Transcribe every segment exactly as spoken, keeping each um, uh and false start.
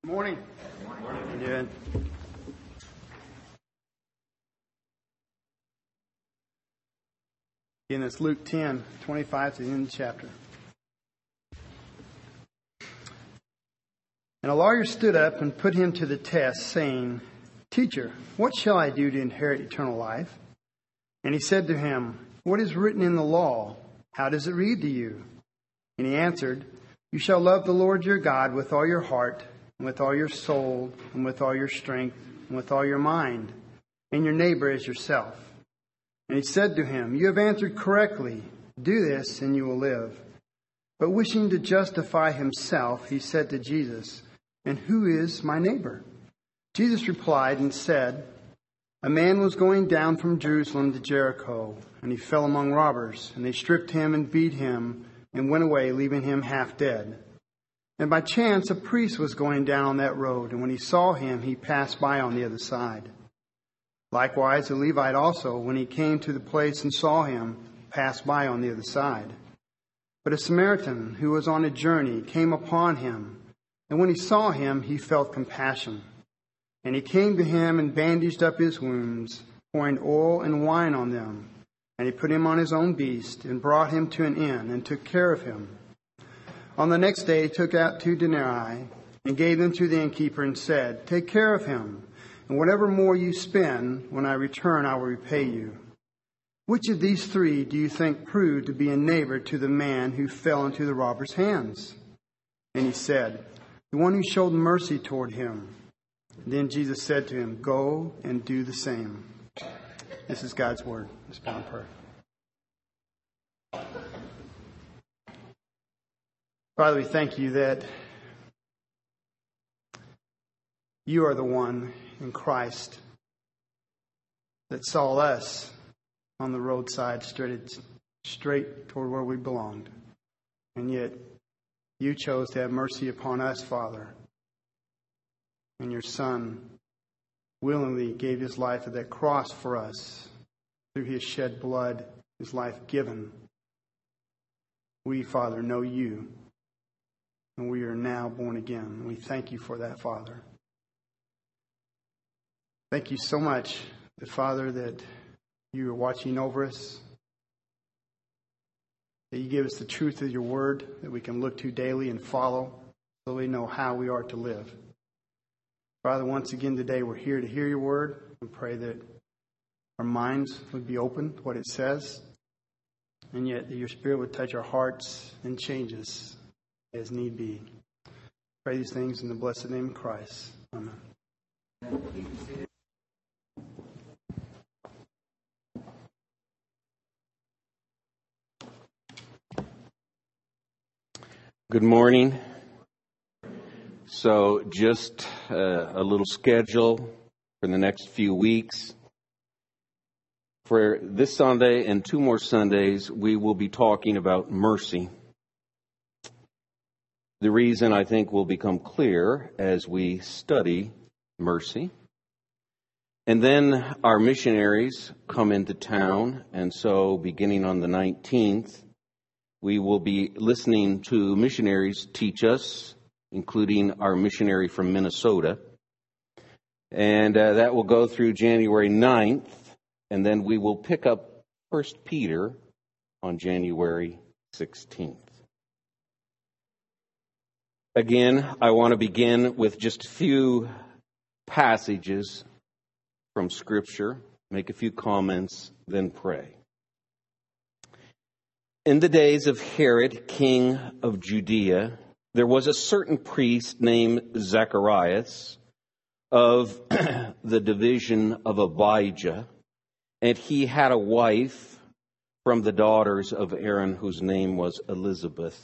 Morning. Good morning. How you doing? Again, it's Luke ten, twenty-five to the end of the chapter. And a lawyer stood up and put him to the test, saying, "Teacher, what shall I do to inherit eternal life?" And he said to him, "What is written in the law? How does it read to you?" And he answered, "You shall love the Lord your God with all your heart, and with all your soul, and with all your strength, and with all your mind, and your neighbor as yourself." And he said to him, "You have answered correctly. Do this, and you will live." But wishing to justify himself, he said to Jesus, "And who is my neighbor?" Jesus replied and said, "A man was going down from Jerusalem to Jericho, and he fell among robbers, and they stripped him and beat him, and went away, leaving him half dead. And by chance a priest was going down on that road, and when he saw him, he passed by on the other side. Likewise, a Levite also, when he came to the place and saw him, passed by on the other side. But a Samaritan who was on a journey came upon him, and when he saw him, he felt compassion. And he came to him and bandaged up his wounds, pouring oil and wine on them. And he put him on his own beast, and brought him to an inn, and took care of him. On the next day he took out two denarii, and gave them to the innkeeper, and said, 'Take care of him, and whatever more you spend, when I return I will repay you.' Which of these three do you think proved to be a neighbor to the man who fell into the robber's hands?" And he said, "The one who showed mercy toward him." Then Jesus said to him, "Go and do the same." This is God's word. Let's bow in prayer. Father, we thank you that you are the one in Christ that saw us on the roadside straight, straight toward where we belonged. And yet you chose to have mercy upon us, Father. And your Son willingly gave his life at that cross for us. Through his shed blood, his life given. We, Father, know you. And we are now born again. We thank you for that, Father. Thank you so much, the Father, that you are watching over us. That you give us the truth of your word that we can look to daily and follow so we know how we are to live. Father, once again today we're here to hear your word and pray that our minds would be open to what it says, and yet that your Spirit would touch our hearts and change us as need be. Pray these things in the blessed name of Christ. Amen. Good morning. So just uh, a little schedule for the next few weeks. For this Sunday and two more Sundays, we will be talking about mercy. The reason, I think, will become clear as we study mercy. And then our missionaries come into town, and so beginning on the nineteenth, we will be listening to missionaries teach us, including our missionary from Minnesota. And uh, that will go through January ninth, and then we will pick up First Peter on January sixteenth. Again, I want to begin with just a few passages from Scripture, make a few comments, then pray. In the days of Herod, king of Judea, there was a certain priest named Zacharias of the division of Abijah, and he had a wife from the daughters of Aaron whose name was Elizabeth.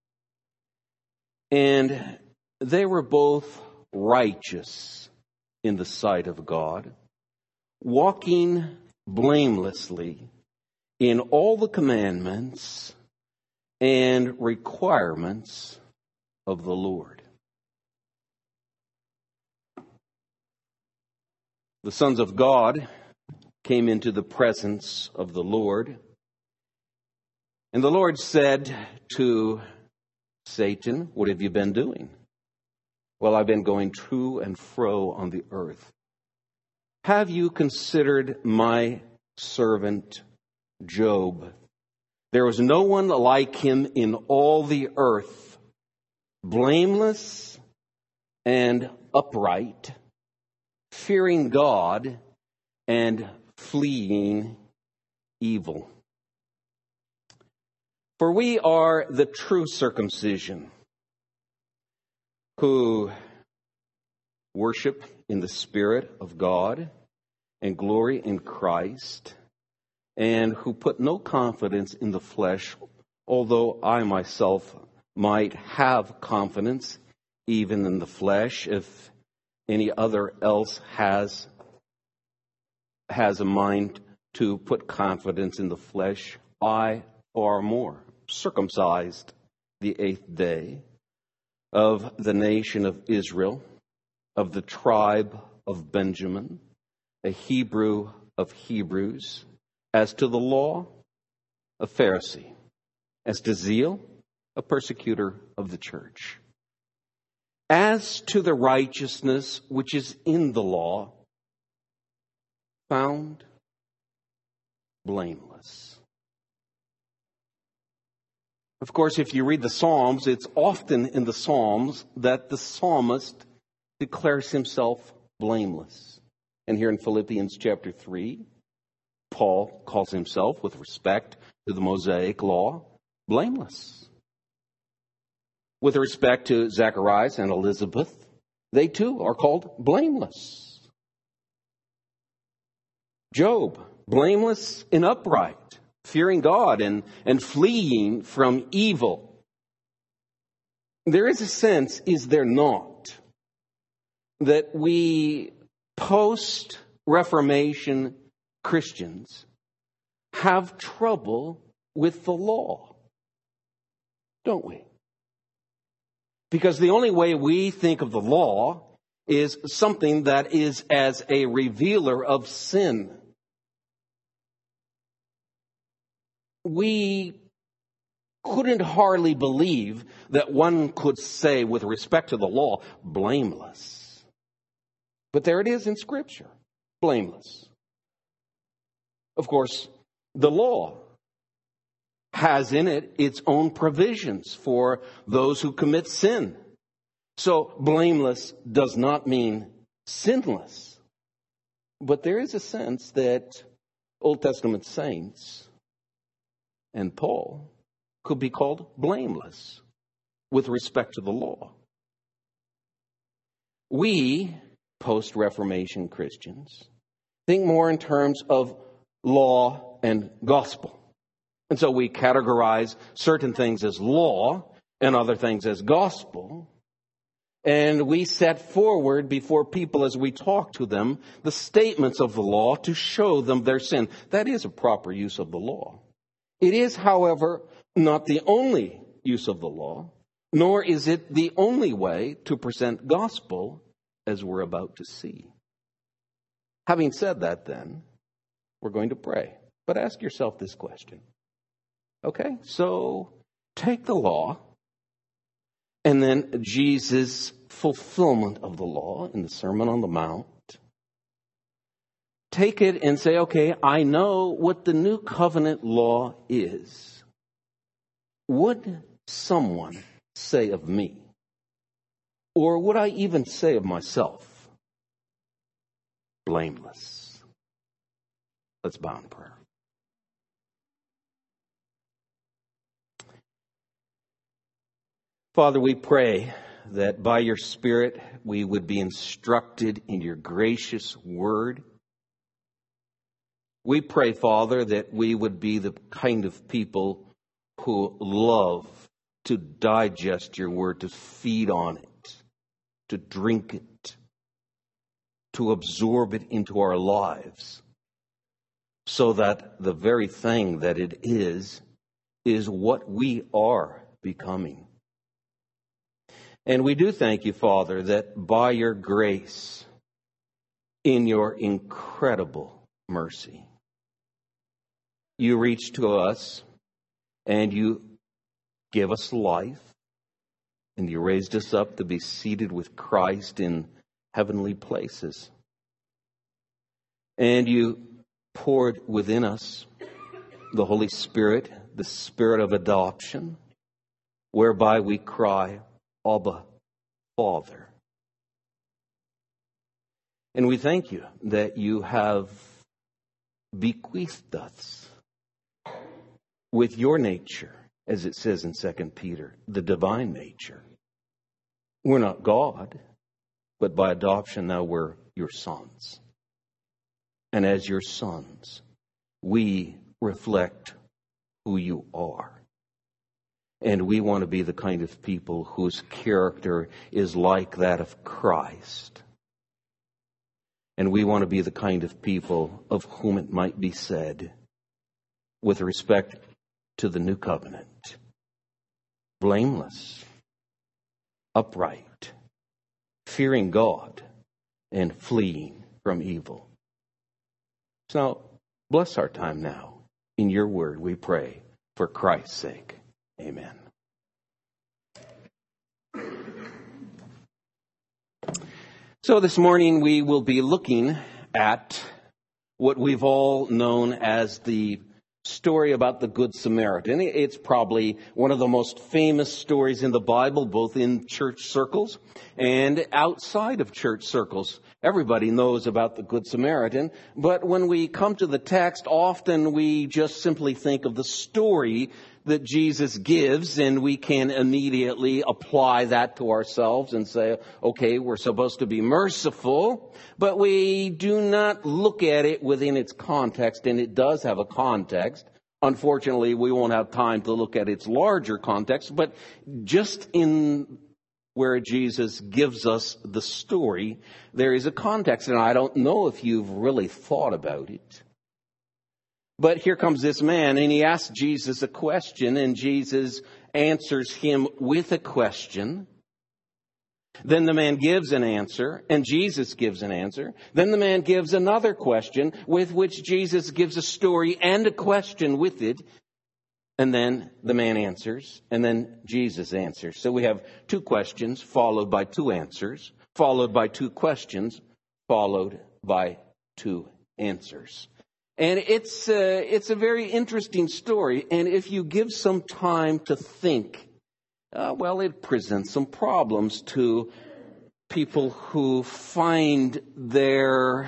And they were both righteous in the sight of God, walking blamelessly in all the commandments and requirements of the Lord. The sons of God came into the presence of the Lord, and the Lord said to Satan, "What have you been doing?" while I've been going to and fro on the earth. Have you considered my servant Job? There was no one like him in all the earth, blameless and upright, fearing God and fleeing evil. For we are the true circumcision, who worship in the Spirit of God and glory in Christ, and who put no confidence in the flesh, although I myself might have confidence even in the flesh. If any other else has, has a mind to put confidence in the flesh, I far more, circumcised the eighth day, of the nation of Israel, of the tribe of Benjamin, a Hebrew of Hebrews, as to the law, a Pharisee, as to zeal, a persecutor of the church, as to the righteousness which is in the law, found blameless. Of course, if you read the Psalms, it's often in the Psalms that the psalmist declares himself blameless. And here in Philippians chapter three, Paul calls himself, with respect to the Mosaic law, blameless. With respect to Zacharias and Elizabeth, they too are called blameless. Job, blameless and upright, fearing God and, and fleeing from evil. There is a sense, is there not, that we post-Reformation Christians have trouble with the law, don't we? Because the only way we think of the law is something that is as a revealer of sin. We couldn't hardly believe that one could say, with respect to the law, blameless. But there it is in Scripture, blameless. Of course, the law has in it its own provisions for those who commit sin. So blameless does not mean sinless. But there is a sense that Old Testament saints and Paul could be called blameless with respect to the law. We, post-Reformation Christians, think more in terms of law and gospel. And so we categorize certain things as law and other things as gospel. And we set forward before people as we talk to them the statements of the law to show them their sin. That is a proper use of the law. It is, however, not the only use of the law, nor is it the only way to present gospel, as we're about to see. Having said that, then, we're going to pray. But ask yourself this question. Okay, so take the law, and then Jesus' fulfillment of the law in the Sermon on the Mount. Take it and say, okay, I know what the new covenant law is. Would someone say of me, or would I even say of myself, blameless? Let's bow in prayer. Father, we pray that by your Spirit we would be instructed in your gracious word. We pray, Father, that we would be the kind of people who love to digest your word, to feed on it, to drink it, to absorb it into our lives, so that the very thing that it is, is what we are becoming. And we do thank you, Father, that by your grace, in your incredible mercy, you reach to us and you give us life. And you raised us up to be seated with Christ in heavenly places. And you poured within us the Holy Spirit, the Spirit of adoption, whereby we cry, Abba, Father. And we thank you that you have bequeathed us with your nature, as it says in Second Peter, the divine nature. We're not God, but by adoption now we're your sons. And as your sons, we reflect who you are. And we want to be the kind of people whose character is like that of Christ. And we want to be the kind of people of whom it might be said, with respect to the new covenant, blameless, upright, fearing God, and fleeing from evil. So, bless our time now. In your word, we pray, for Christ's sake. Amen. So this morning we will be looking at what we've all known as the story about the Good Samaritan. It's probably one of the most famous stories in the Bible, both in church circles and outside of church circles. Everybody knows about the Good Samaritan, but when we come to the text, often we just simply think of the story that Jesus gives, and we can immediately apply that to ourselves and say, okay, we're supposed to be merciful, but we do not look at it within its context, and it does have a context. Unfortunately, we won't have time to look at its larger context, but just in where Jesus gives us the story, there is a context, and I don't know if you've really thought about it. But here comes this man, and he asks Jesus a question, and Jesus answers him with a question. Then the man gives an answer, and Jesus gives an answer. Then the man gives another question, with which Jesus gives a story and a question with it. And then the man answers, and then Jesus answers. So we have two questions, followed by two answers, followed by two questions, followed by two answers. And it's uh, it's a very interesting story. And if you give some time to think, uh, well, it presents some problems to people who find their,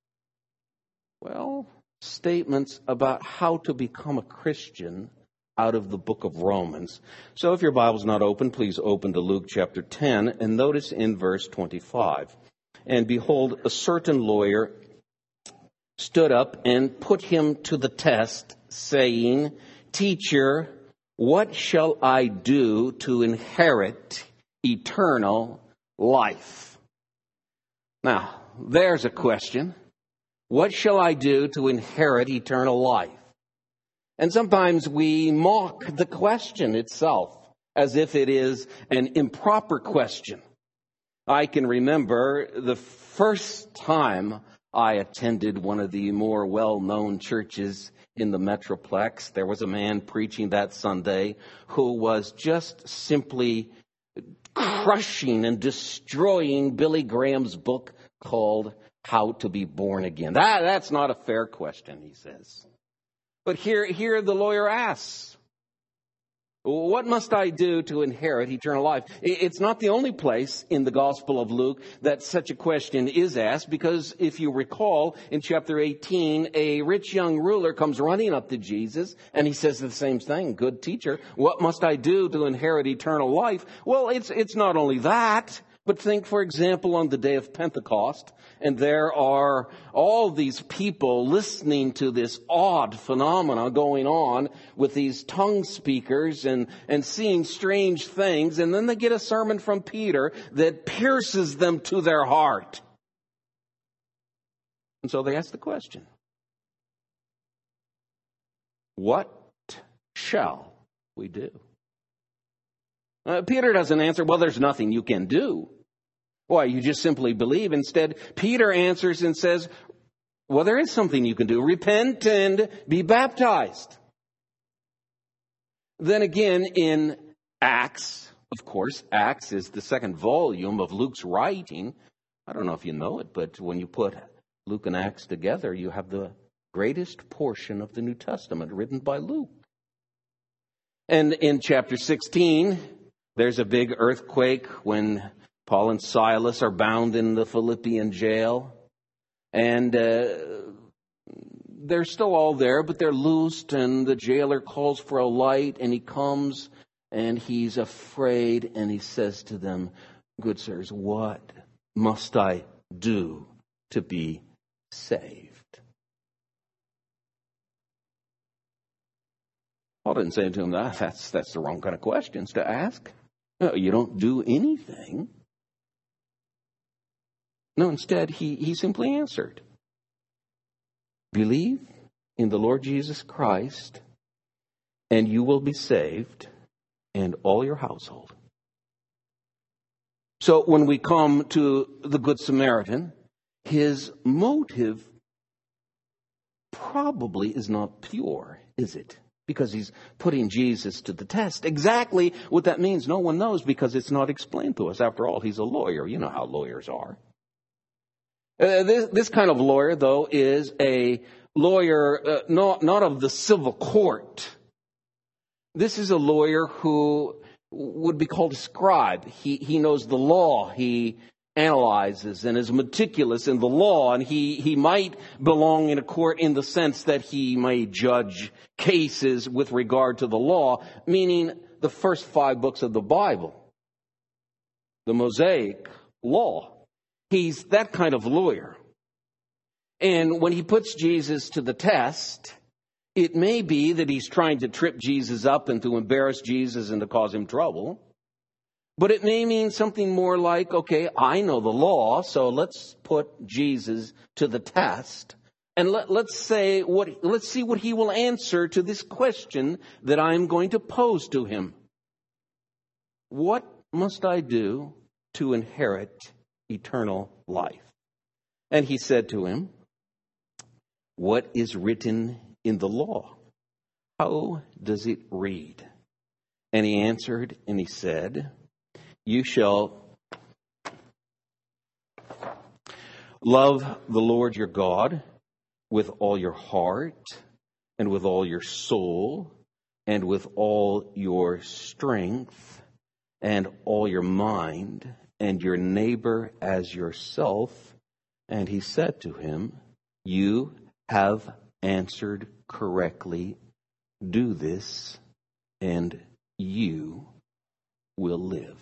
well, statements about how to become a Christian out of the book of Romans. So if your Bible's not open, please open to Luke chapter ten and notice in verse twenty-five. And behold, a certain lawyer stood up and put him to the test, saying, Teacher, what shall I do to inherit eternal life? Now, there's a question. What shall I do to inherit eternal life? And sometimes we mock the question itself as if it is an improper question. I can remember the first time I attended one of the more well-known churches in the Metroplex. There was a man preaching that Sunday who was just simply crushing and destroying Billy Graham's book called How to Be Born Again. That, that's not a fair question, he says. But here, here the lawyer asks, what must I do to inherit eternal life? It's not the only place in the Gospel of Luke that such a question is asked, because if you recall, in chapter eighteen, a rich young ruler comes running up to Jesus, and he says the same thing, Good teacher, what must I do to inherit eternal life? Well, it's, it's not only that, but think, for example, on the day of Pentecost, and there are all these people listening to this odd phenomena going on with these tongue speakers and, and seeing strange things, and then they get a sermon from Peter that pierces them to their heart. And so they ask the question, what shall we do? Uh, Peter doesn't answer, well, there's nothing you can do. Why, you just simply believe. Instead, Peter answers and says, well, there is something you can do. Repent and be baptized. Then again, in Acts, Of course, Acts is the second volume of Luke's writing. I don't know if you know it, but when you put Luke and Acts together, you have the greatest portion of the New Testament written by Luke. And in chapter sixteen, there's a big earthquake when Paul and Silas are bound in the Philippian jail. And uh, they're still all there, but they're loosed, and the jailer calls for a light, and he comes, and he's afraid, and he says to them, "Good sirs, what must I do to be saved?" Paul didn't say to him, that that's, that's the wrong kind of questions to ask. No, you don't do anything. No, instead, he, he simply answered, "Believe in the Lord Jesus Christ, and you will be saved, and all your household." So when we come to the Good Samaritan, his motive probably is not pure, is it? Because he's putting Jesus to the test. Exactly what that means, no one knows, because it's not explained to us. After all, he's a lawyer. You know how lawyers are. Uh, this, this kind of lawyer, though, is a lawyer uh, not, not of the civil court. This is a lawyer who would be called a scribe. He, he knows the law. He analyzes and is meticulous in the law, and he, he might belong in a court in the sense that he may judge cases with regard to the law, meaning the first five books of the Bible, the Mosaic law. He's that kind of lawyer. And when he puts Jesus to the test, it may be that he's trying to trip Jesus up and to embarrass Jesus and to cause him trouble. But it may mean something more like, okay, I know the law, so let's put Jesus to the test. And let, let's say what, let's see what he will answer to this question that I'm going to pose to him. What must I do to inherit eternal life? And he said to him, "What is written in the law? How does it read?" And he answered and he said, "You shall love the Lord your God with all your heart and with all your soul and with all your strength and all your mind, and your neighbor as yourself." And he said to him, "You have answered correctly. Do this, and you will live."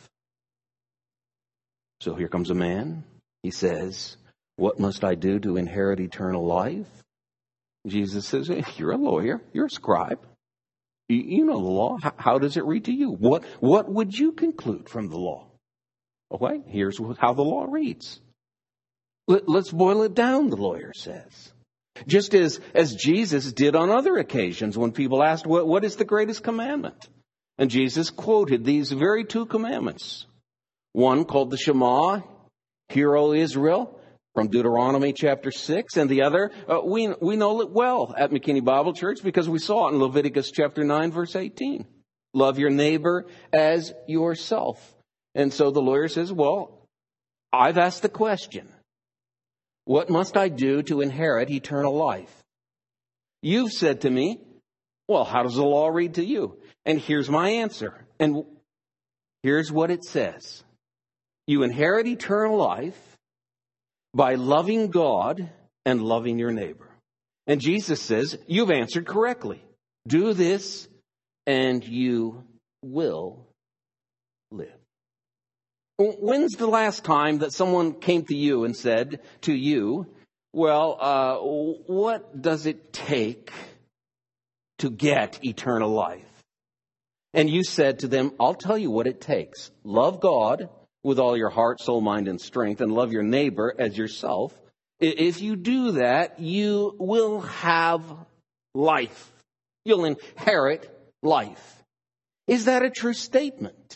So here comes a man. He says, "What must I do to inherit eternal life?" Jesus says, "Hey, you're a lawyer. You're a scribe. You, you know the law. How, how does it read to you? What, what would you conclude from the law?" Okay, here's how the law reads. Let, let's boil it down, the lawyer says. Just as, as Jesus did on other occasions when people asked, what, what is the greatest commandment? And Jesus quoted these very two commandments. One called the Shema, "Hear, O Israel," from Deuteronomy chapter six. And the other, uh, we, we know it well at McKinney Bible Church because we saw it in Leviticus chapter nine, verse eighteen. "Love your neighbor as yourself." And so the lawyer says, well, I've asked the question, what must I do to inherit eternal life? You've said to me, well, how does the law read to you? And here's my answer. And here's what it says. You inherit eternal life by loving God and loving your neighbor. And Jesus says, you've answered correctly. Do this and you will live. When's the last time that someone came to you and said to you, well, uh, what does it take to get eternal life? And you said to them, I'll tell you what it takes. Love God with all your heart, soul, mind, and strength, and love your neighbor as yourself. If you do that, you will have life. You'll inherit life. Is that a true statement?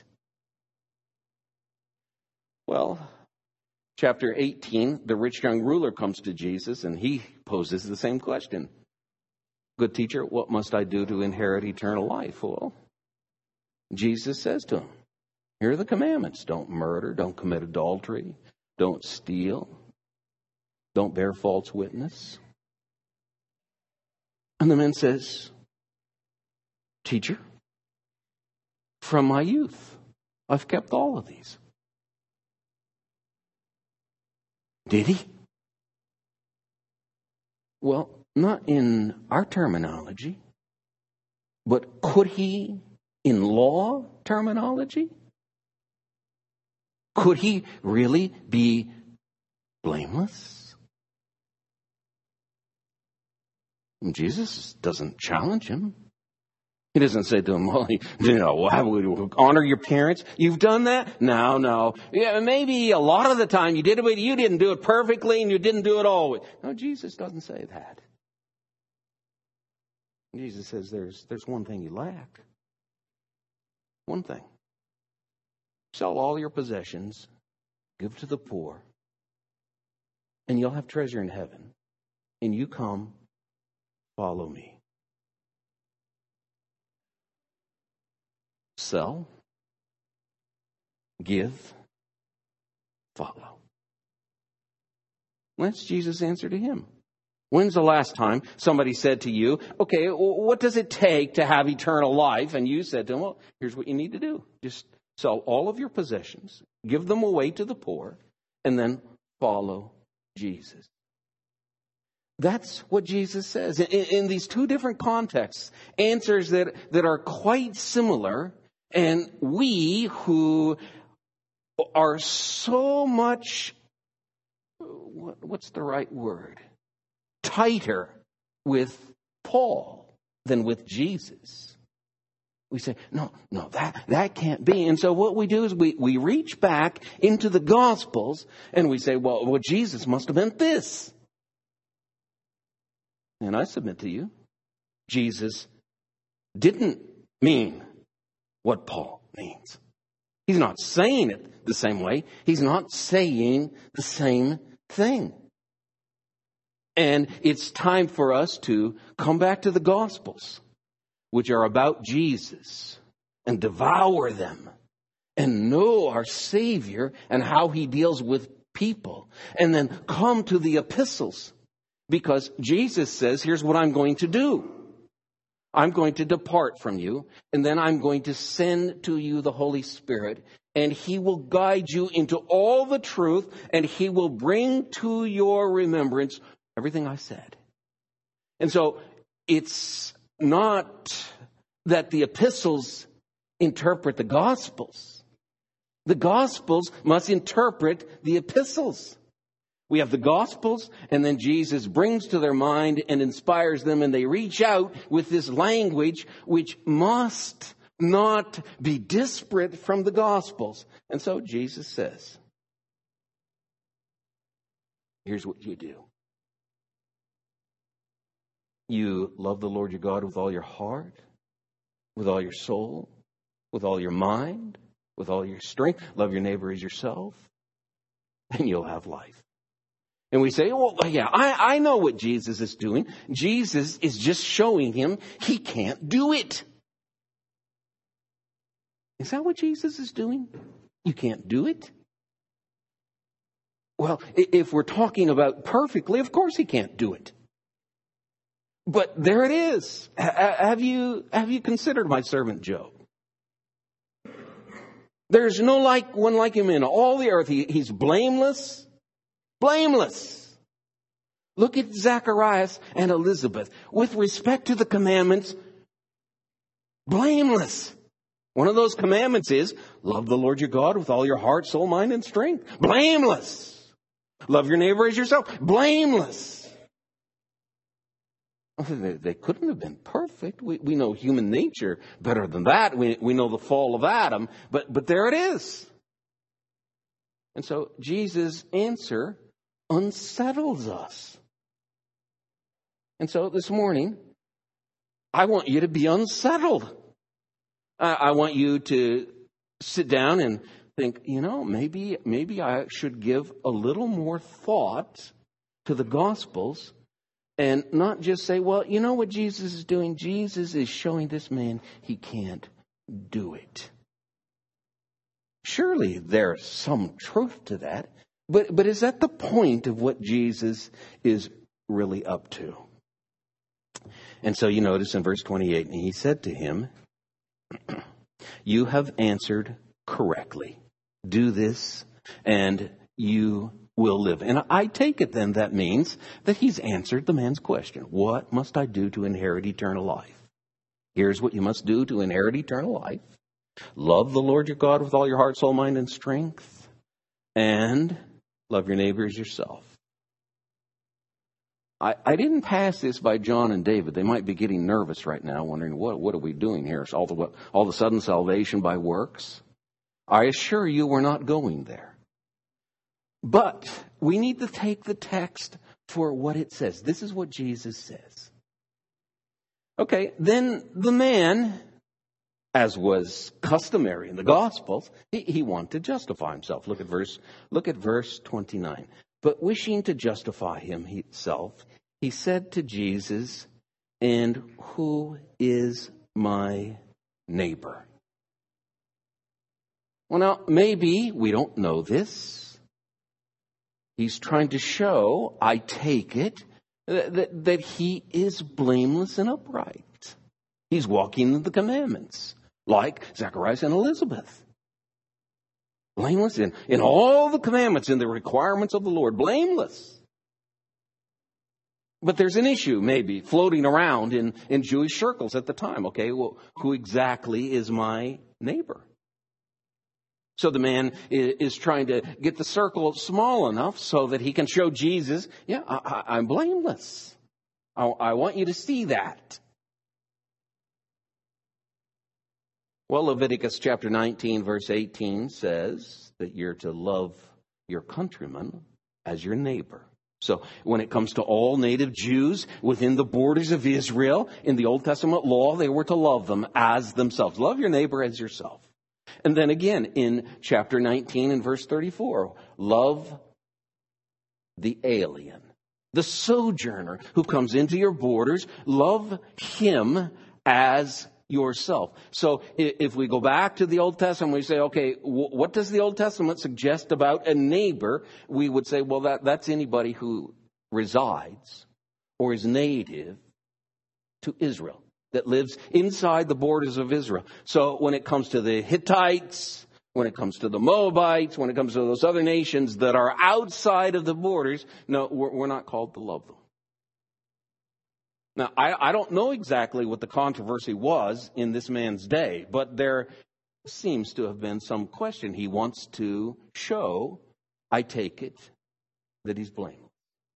Well, chapter eighteen, the rich young ruler comes to Jesus and he poses the same question. Good teacher, what must I do to inherit eternal life? Well, Jesus says to him, Here are the commandments. Don't murder. Don't commit adultery. Don't steal. Don't bear false witness. And the man says, Teacher, from my youth, I've kept all of these. Did he? Well, not in our terminology, but could he in law terminology? Could he really be blameless? And Jesus doesn't challenge him. He doesn't say to him, well, you know, honor your parents. You've done that? No, no. Yeah, maybe a lot of the time you did it, but you didn't do it perfectly and you didn't do it always. No, Jesus doesn't say that. Jesus says there's, there's one thing you lack. One thing. Sell all your possessions, give to the poor, and you'll have treasure in heaven. And you come, follow me. Sell, give, follow. That's Jesus' answer to him. When's the last time somebody said to you, okay, what does it take to have eternal life? And you said to them, well, here's what you need to do. Just sell all of your possessions, give them away to the poor, and then follow Jesus. That's what Jesus says. In, in these two different contexts, answers that, that are quite similar, and we who are so much, what, what's the right word? Tighter with Paul than with Jesus. We say, no, no, that, that can't be. And so what we do is we, we reach back into the Gospels and we say, well, well, Jesus must have meant this. And I submit to you, Jesus didn't mean what Paul means. He's not saying it the same way. He's not saying the same thing. And it's time for us to come back to the Gospels, which are about Jesus, and devour them and know our Savior and how he deals with people. And then come to the epistles, because Jesus says, here's what I'm going to do. I'm going to depart from you, and then I'm going to send to you the Holy Spirit, and he will guide you into all the truth, and he will bring to your remembrance everything I said. And so it's not that the epistles interpret the Gospels. The Gospels must interpret the epistles. We have the Gospels, and then Jesus brings to their mind and inspires them, and they reach out with this language which must not be disparate from the Gospels. And so Jesus says, here's what you do. You love the Lord your God with all your heart, with all your soul, with all your mind, with all your strength. Love your neighbor as yourself, and you'll have life. And we say, well, yeah, I, I know what Jesus is doing. Jesus is just showing him he can't do it. Is that what Jesus is doing? You can't do it? Well, if we're talking about perfectly, of course he can't do it. But there it is. Have you, have you considered my servant Job? There's no like one like him in all the earth. He, he's blameless. Blameless. Look at Zacharias and Elizabeth. With respect to the commandments, blameless. One of those commandments is, love the Lord your God with all your heart, soul, mind, and strength. Blameless. Love your neighbor as yourself. Blameless. They couldn't have been perfect. We, we know human nature better than that. We, we know the fall of Adam. But, but there it is. And so Jesus' answer unsettles us. And so this morning, I want you to be unsettled. I, I want you to sit down and think, you know, maybe, maybe I should give a little more thought to the Gospels. And not just say, well, you know what Jesus is doing? Jesus is showing this man he can't do it. surely there's some truth to that. But, but is that the point of what Jesus is really up to? And so you notice in verse twenty-eight, and he said to him, you have answered correctly. Do this and you will live. And I take it then that means that he's answered the man's question. What must I do to inherit eternal life? Here's what you must do to inherit eternal life. Love the Lord your God with all your heart, soul, mind, and strength. And love your neighbor as yourself. I, I didn't pass this by John and David. They might be getting nervous right now, wondering, what, what are we doing here? Is all, the, all of a sudden salvation by works? I assure you we're not going there. But we need to take the text for what it says. This is what Jesus says. Okay, then the man, as was customary in the Gospels, he, he wanted to justify himself. Look at verse, look at verse twenty-nine. But wishing to justify himself, he said to Jesus, and who is my neighbor? Well, now, maybe we don't know this. He's trying to show, I take it, that, that he is blameless and upright. He's walking in the commandments, like Zacharias and Elizabeth. Blameless in, in all the commandments and the requirements of the Lord. Blameless. But there's an issue maybe floating around in, in Jewish circles at the time. Okay, well, who exactly is my neighbor? So the man is, is trying to get the circle small enough so that he can show Jesus, yeah, I, I, I'm blameless. I, I want you to see that. Well, Leviticus chapter nineteen, verse eighteen says that you're to love your countrymen as your neighbor. So when it comes to all native Jews within the borders of Israel, in the Old Testament law, they were to love them as themselves. Love your neighbor as yourself. And then again in chapter nineteen and verse thirty-four, love the alien, the sojourner who comes into your borders. Love him as yourself. So if we go back to the Old Testament, we say, okay, what does the Old Testament suggest about a neighbor? We would say, well, that, that's anybody who resides or is native to Israel, that lives inside the borders of Israel. So when it comes to the Hittites, when it comes to the Moabites, when it comes to those other nations that are outside of the borders, no, we're, we're not called to love them. Now, I, I don't know exactly what the controversy was in this man's day, but there seems to have been some question. He wants to show, I take it, that he's blameless.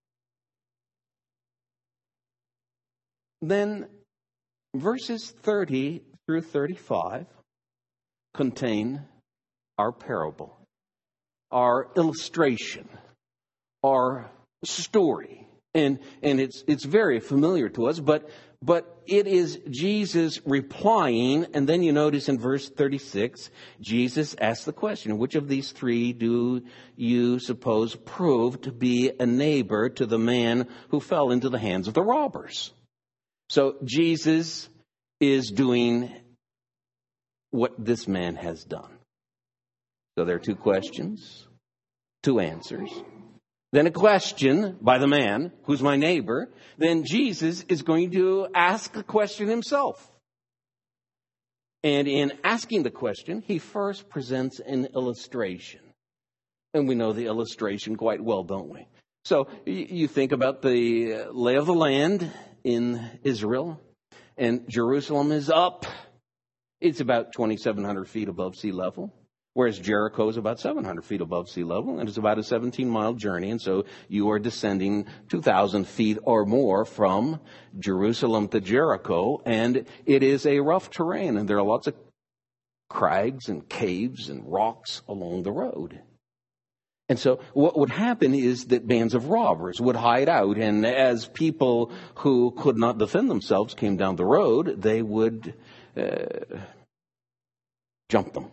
Then verses thirty through thirty-five contain our parable, our illustration, our story. And and it's it's very familiar to us, but but it is Jesus replying, and then you notice in verse thirty-six, Jesus asks the question, which of these three do you suppose proved to be a neighbor to the man who fell into the hands of the robbers? So Jesus is doing what this man has done. So there are two questions, two answers. Then a question by the man, who's my neighbor. Then Jesus is going to ask a question himself. And in asking the question, he first presents an illustration. And we know the illustration quite well, don't we? So you think about the lay of the land in Israel, and Jerusalem is up. It's about twenty-seven hundred feet above sea level. Whereas Jericho is about seven hundred feet above sea level, and it's about a seventeen mile journey. And so you are descending two thousand feet or more from Jerusalem to Jericho. And it is a rough terrain, and there are lots of crags and caves and rocks along the road. And so what would happen is that bands of robbers would hide out. And as people who could not defend themselves came down the road, they would uh, jump them.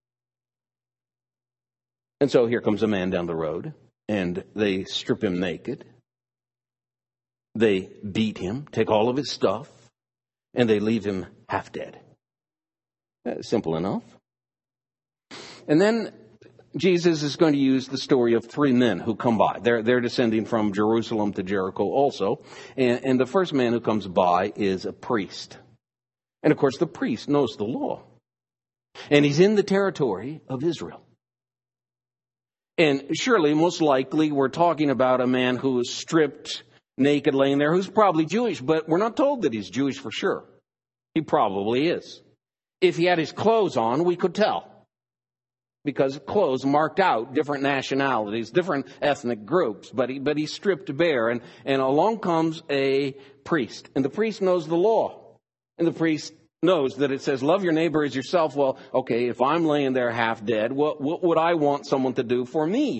And so here comes a man down the road, and they strip him naked. They beat him, take all of his stuff, and they leave him half dead. Uh, simple enough. And then Jesus is going to use the story of three men who come by. They're, they're descending from Jerusalem to Jericho also. And, and the first man who comes by is a priest. And of course, the priest knows the law. And he's in the territory of Israel. And surely, most likely, we're talking about a man who is stripped, naked, laying there, who's probably Jewish, but we're not told that he's Jewish for sure. He probably is. If he had his clothes on, we could tell. Because clothes marked out different nationalities, different ethnic groups, but he, but he's stripped bare. And, and along comes a priest. And the priest knows the law. And the priest knows that it says, love your neighbor as yourself. Well, okay, if I'm laying there half dead, what, what would I want someone to do for me?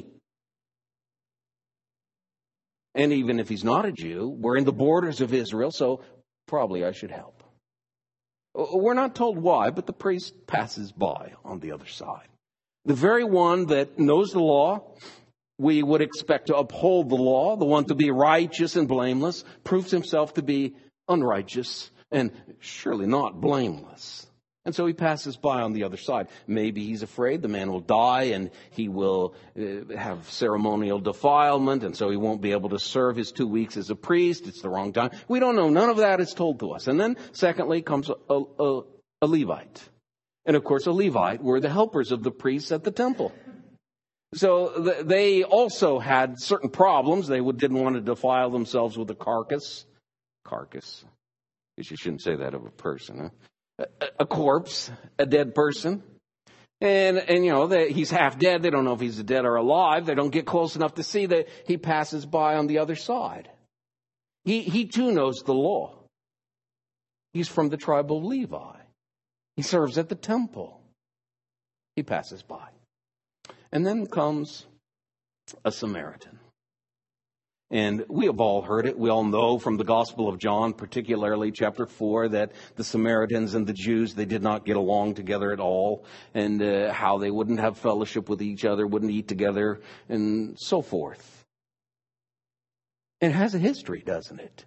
And even if he's not a Jew, we're in the borders of Israel, so probably I should help. We're not told why, but the priest passes by on the other side. The very one that knows the law, we would expect to uphold the law, the one to be righteous and blameless, proves himself to be unrighteous and surely not blameless. And so he passes by on the other side. Maybe he's afraid the man will die and he will uh, have ceremonial defilement, and so he won't be able to serve his two weeks as a priest. It's the wrong time. We don't know. None of that is told to us. And then secondly comes a, a, a Levite. And of course, a Levite were the helpers of the priests at the temple. So th- they also had certain problems. They would, didn't want to defile themselves with a carcass. Carcass. I guess you shouldn't say that of a person, huh? A, a corpse, a dead person. And, and you know, they, he's half dead. They don't know if he's dead or alive. They don't get close enough to see that he passes by on the other side. He, he too knows the law. He's from the tribe of Levi. He serves at the temple. He passes by. And then comes a Samaritan. And we have all heard it. We all know from the Gospel of John, particularly chapter four, that the Samaritans and the Jews, they did not get along together at all, and uh, how they wouldn't have fellowship with each other, wouldn't eat together, and so forth. It has a history, doesn't it?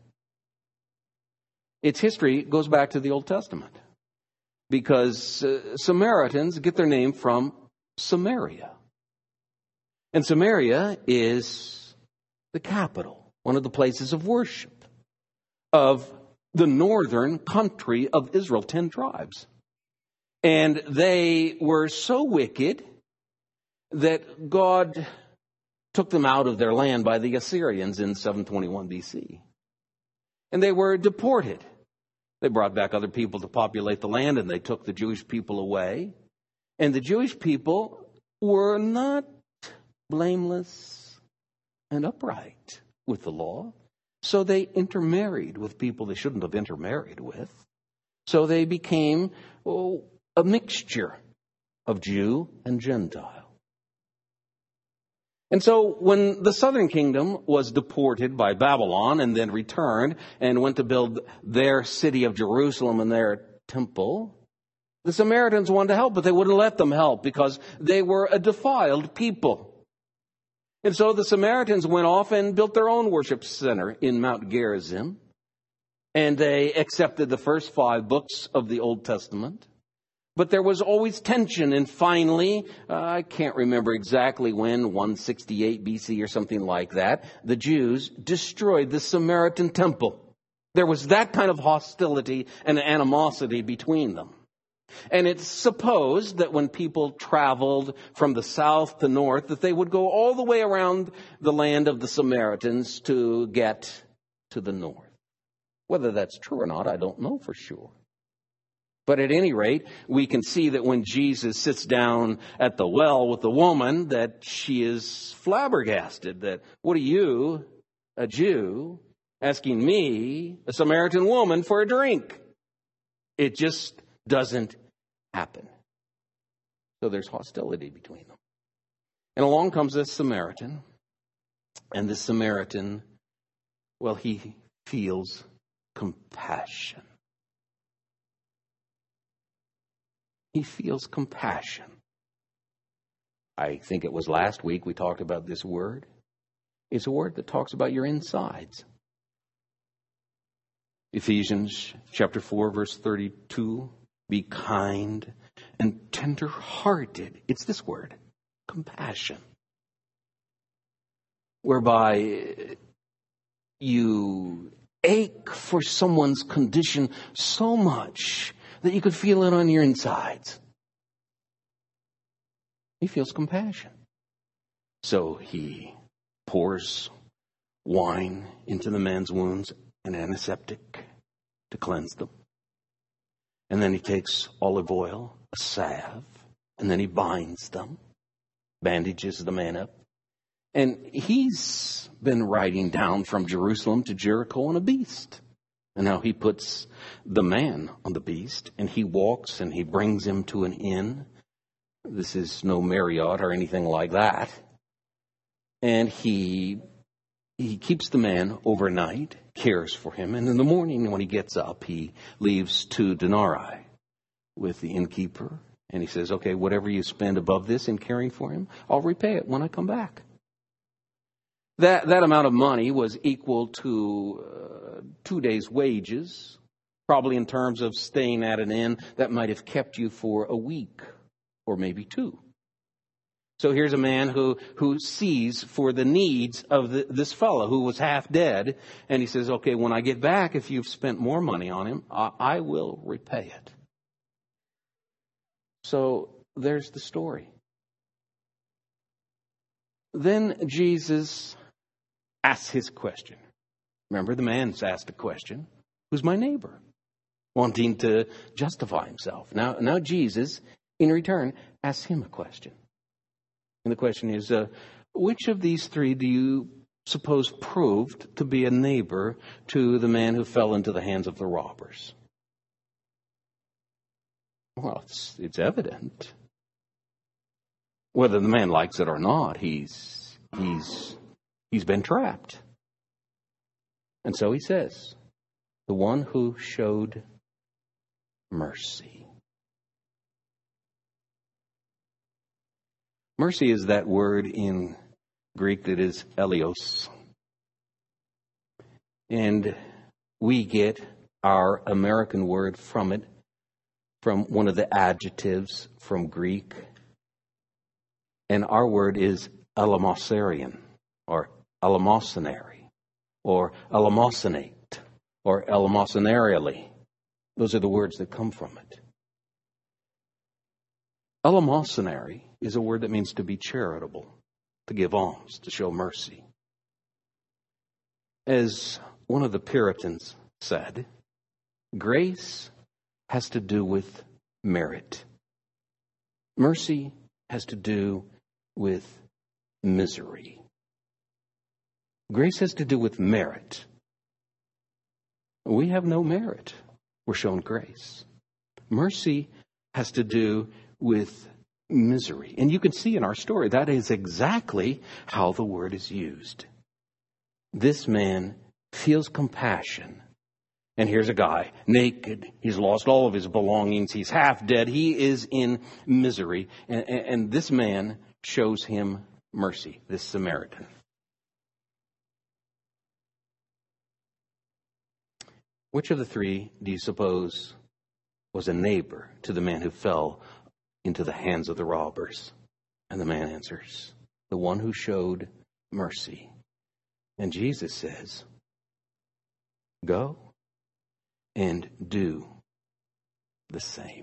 Its history goes back to the Old Testament, because uh, Samaritans get their name from Samaria. And Samaria is the capital, one of the places of worship of the northern country of Israel, ten tribes. And they were so wicked that God took them out of their land by the Assyrians in seven twenty-one B C. And they were deported. They brought back other people to populate the land, and they took the Jewish people away. And the Jewish people were not blameless and upright with the law. So they intermarried with people they shouldn't have intermarried with. So they became oh, a mixture of Jew and Gentile. And so when the southern kingdom was deported by Babylon and then returned and went to build their city of Jerusalem and their temple, the Samaritans wanted to help, but they wouldn't let them help because they were a defiled people. And so the Samaritans went off and built their own worship center in Mount Gerizim. And they accepted the first five books of the Old Testament. But there was always tension. And finally, uh, I can't remember exactly when, one sixty-eight B C or something like that, the Jews destroyed the Samaritan temple. There was that kind of hostility and animosity between them. And it's supposed that when people traveled from the south to north, that they would go all the way around the land of the Samaritans to get to the north. Whether that's true or not, I don't know for sure. But at any rate, we can see that when Jesus sits down at the well with the woman, that she is flabbergasted. That, what are you, a Jew, asking me, a Samaritan woman, for a drink? It just doesn't happen. So there's hostility between them. And along comes this Samaritan. And this Samaritan, well, he feels compassion. He feels compassion. I think it was last week we talked about this word. It's a word that talks about your insides. Ephesians chapter four, verse thirty-two. be kind and tender-hearted. It's this word, compassion, whereby you ache for someone's condition so much that you could feel it on your insides. He feels compassion. So he pours wine into the man's wounds, an antiseptic to cleanse them. And then he takes olive oil, a salve, and then he binds them, bandages the man up. And he's been riding down from Jerusalem to Jericho on a beast. And now he puts the man on the beast, and he walks and he brings him to an inn. This is no Marriott or anything like that. And he he keeps the man overnight, cares for him, and in the morning when he gets up, he leaves two denarii with the innkeeper. And he says, okay, whatever you spend above this in caring for him, I'll repay it when I come back. That that amount of money was equal to uh, two days' wages, probably in terms of staying at an inn that might have kept you for a week or maybe two. So here's a man who, who sees for the needs of the, this fellow who was half dead, and he says, okay, when I get back, if you've spent more money on him, I, I will repay it. So there's the story. Then Jesus asks his question. Remember, the man's asked a question. Who's my neighbor? Wanting to justify himself. Now, now Jesus, in return, asks him a question. And the question is, uh, which of these three do you suppose proved to be a neighbor to the man who fell into the hands of the robbers? Well, it's, it's evident. Whether the man likes it or not, he's he's he's been trapped. And so he says, the one who showed mercy. Mercy is that word in Greek that is eleos. And we get our American word from it, from one of the adjectives from Greek. And our word is elamosarian, or elamosinary, or elamosinate, or elamosinarially. Those are the words that come from it. Eleemosynary is a word that means to be charitable, to give alms, to show mercy. As one of the Puritans said, grace has to do with merit. Mercy has to do with misery. Grace has to do with merit. We have no merit. We're shown grace. Mercy has to do with misery. And you can see in our story, that is exactly how the word is used. This man feels compassion. And here's a guy, naked. He's lost all of his belongings. He's half dead. He is in misery. And, and, and this man shows him mercy, this Samaritan. Which of the three do you suppose was a neighbor to the man who fell into the hands of the robbers? And the man answers, the one who showed mercy. And Jesus says, go and do the same.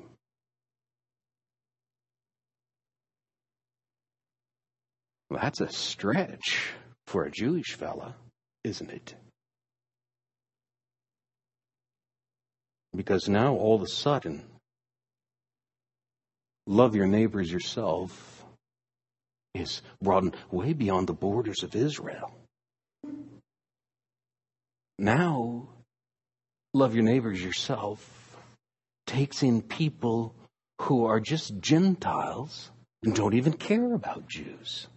Well, that's a stretch for a Jewish fella, isn't it? Because now all of a sudden, love your neighbor as yourself is broadened way beyond the borders of Israel. Now, love your neighbor as yourself takes in people who are just Gentiles and don't even care about Jews.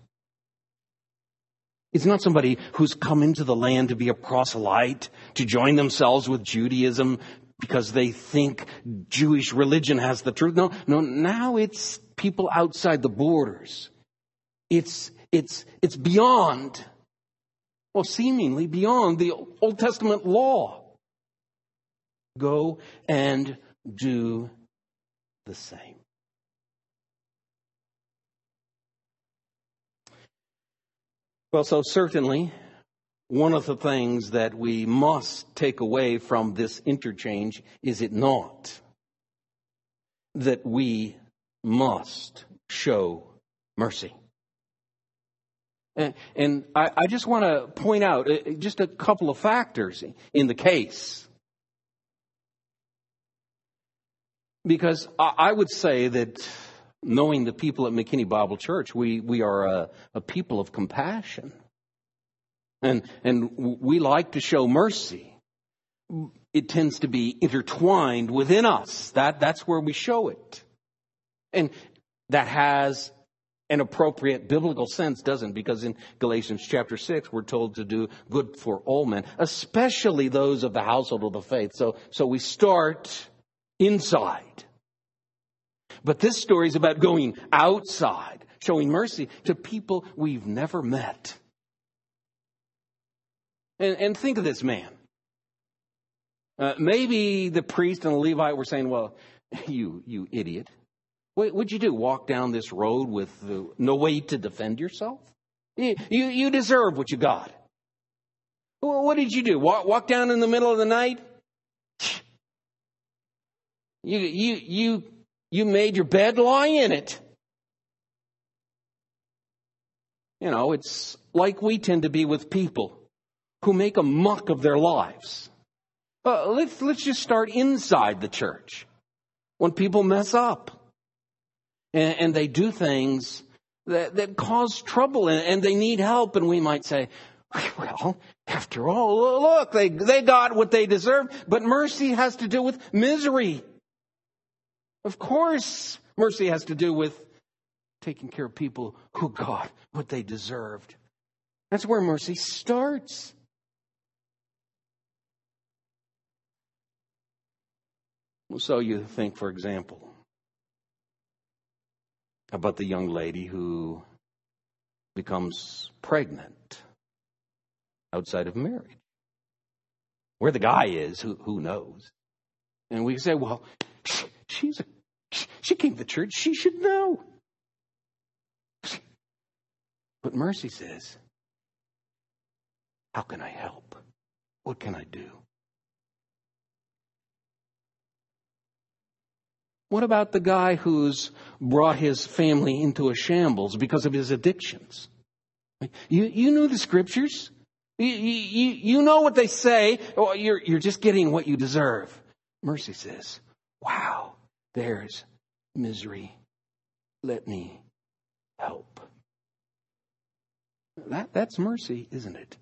It's not somebody who's come into the land to be a proselyte, to join themselves with Judaism because they think Jewish religion has the truth. No, no, now it's people outside the borders. It's, it's, it's beyond, well, seemingly beyond the Old Testament law. Go and do the same. Well, so certainly, one of the things that we must take away from this interchange, is it not, that we must show mercy. And, and I, I just want to point out just a couple of factors in the case. Because I, I would say that, knowing the people at McKinney Bible Church, we, we are a, a people of compassion. And, and we like to show mercy. It tends to be intertwined within us. That, that's where we show it. And that has an appropriate biblical sense, doesn't it? Because in Galatians chapter six, we're told to do good for all men, especially those of the household of the faith. So, so we start inside. But this story is about going outside, showing mercy to people we've never met. And, and think of this man. Uh, maybe the priest and the Levite were saying, well, you you idiot. What would you do? Walk down this road with uh, no way to defend yourself? You, you, you deserve what you got. Well, what did you do? Walk, walk down in the middle of the night? You, you, you, you made your bed, lie in it. You know, it's like we tend to be with people who make a muck of their lives. Uh, let's, let's just start inside the church. When people mess up and, and they do things that, that cause trouble and, and they need help, and we might say, well, after all, look, they, they got what they deserved, but mercy has to do with misery. Of course, mercy has to do with taking care of people who got what they deserved. That's where mercy starts. So you think, for example, about the young lady who becomes pregnant outside of marriage. Where the guy is, who, who knows? And we say, well, she's a, she came to church, she should know. But mercy says, how can I help? What can I do? What about the guy who's brought his family into a shambles because of his addictions? You, you knew the scriptures. You, you, you know what they say. Oh, you're, you're just getting what you deserve. Mercy says, wow, there's misery. Let me help. That, that's mercy, isn't it?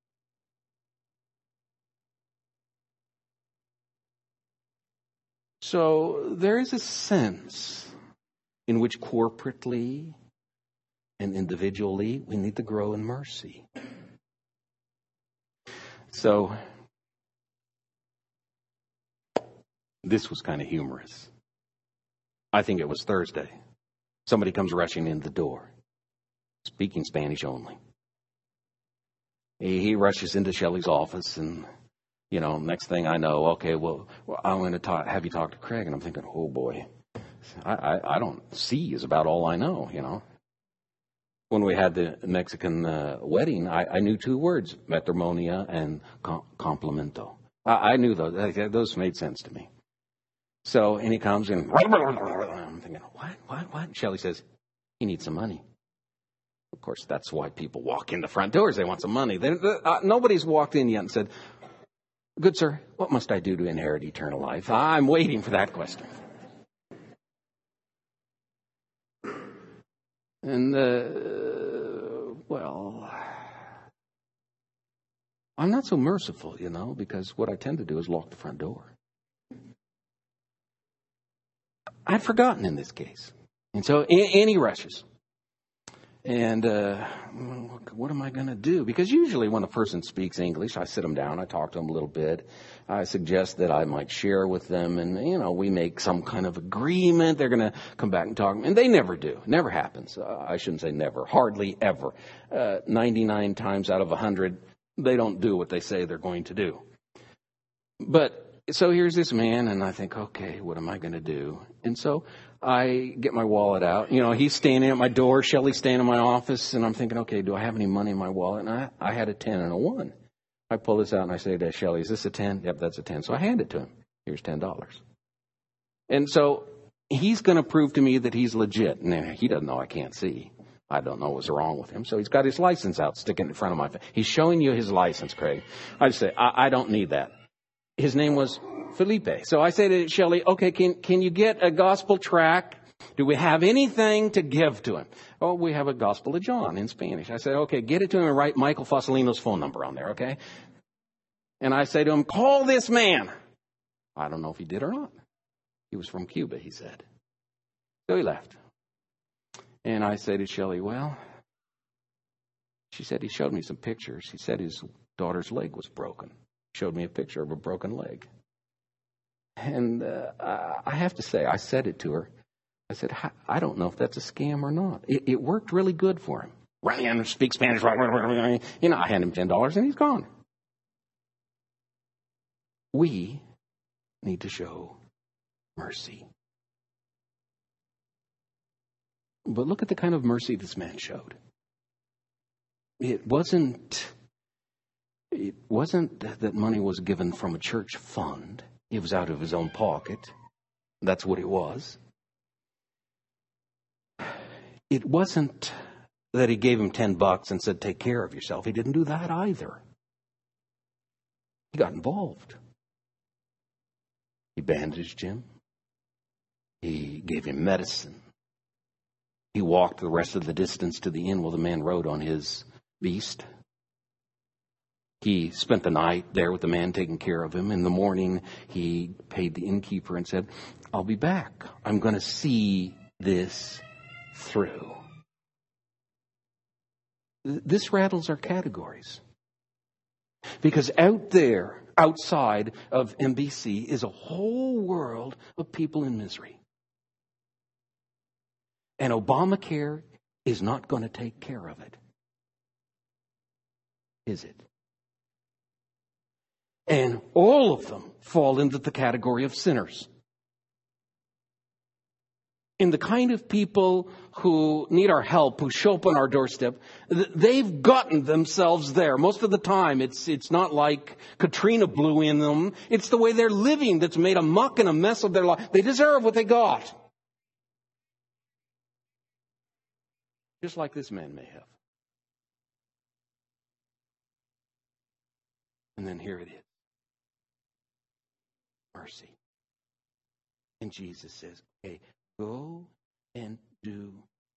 So there is a sense in which corporately and individually we need to grow in mercy. So this was kind of humorous. I think it was Thursday. Somebody comes rushing in the door, speaking Spanish only. He, he rushes into Shelley's office, and you know, next thing I know, okay, well, well I'm going to talk, have you talk to Craig. And I'm thinking, oh, boy, I, I, I don't see is about all I know, you know. When we had the Mexican uh, wedding, I, I knew two words, matrimonia and com- complemento. I, I knew those. Those made sense to me. So, and he comes in. I'm thinking, what, what, what? Shelley says, he needs some money. Of course, that's why people walk in the front doors. They want some money. They, uh, nobody's walked in yet and said, good sir, what must I do to inherit eternal life? I'm waiting for that question. And, uh, well, I'm not so merciful, you know, because what I tend to do is lock the front door. I'd forgotten in this case. And so, and, and he rushes. And uh, what am I going to do? Because usually when a person speaks English, I sit them down, I talk to them a little bit. I suggest that I might share with them, and, you know, we make some kind of agreement. They're going to come back and talk. And they never do. Never happens. Uh, I shouldn't say never. Hardly ever. Uh, ninety-nine times out of one hundred, they don't do what they say they're going to do. But so here's this man, and I think, okay, what am I going to do? And so I get my wallet out. You know, he's standing at my door, Shelley's standing in my office, and I'm thinking, okay, do I have any money in my wallet? And I, I had a ten and a one. I pull this out and I say to Shelley, is this a ten? Yep, that's a ten. So I hand it to him. Here's ten dollars. And so he's going to prove to me that he's legit. And he doesn't know I can't see. I don't know what's wrong with him. So he's got his license out, sticking in front of my face. He's showing you his license, Craig. I say, I, I don't need that. His name was Felipe. So I say to Shelley, okay, can, can you get a gospel tract? Do we have anything to give to him? Oh, we have a Gospel of John in Spanish. I said, okay, get it to him and write Michael Fossolino's phone number on there, okay? And I say to him, call this man. I don't know if he did or not. He was from Cuba, he said. So he left. And I say to Shelley, well, she said he showed me some pictures. He said his daughter's leg was broken. Showed me a picture of a broken leg. And uh, I have to say, I said it to her. I said, I don't know if that's a scam or not. It, it worked really good for him. Run in, speak Spanish. You know, I hand him ten dollars and he's gone. We need to show mercy. But look at the kind of mercy this man showed. It wasn't, it wasn't that money was given from a church fund. It was out of his own pocket. That's what it was. It wasn't that he gave him ten bucks and said, take care of yourself. He didn't do that either. He got involved. He bandaged him. He gave him medicine. He walked the rest of the distance to the inn while the man rode on his beast. He spent the night there with the man taking care of him. In the morning, he paid the innkeeper and said, I'll be back. I'm going to see this through. This rattles our categories. Because out there, outside of M B C, is a whole world of people in misery. And Obamacare is not going to take care of it. Is it? And all of them fall into the category of sinners. And the kind of people who need our help, who show up on our doorstep, they've gotten themselves there. Most of the time, it's it's not like Katrina blew in them. It's the way they're living that's made a muck and a mess of their life. They deserve what they got. Just like this man may have. And then here it is. Mercy. And Jesus says, okay, go and do.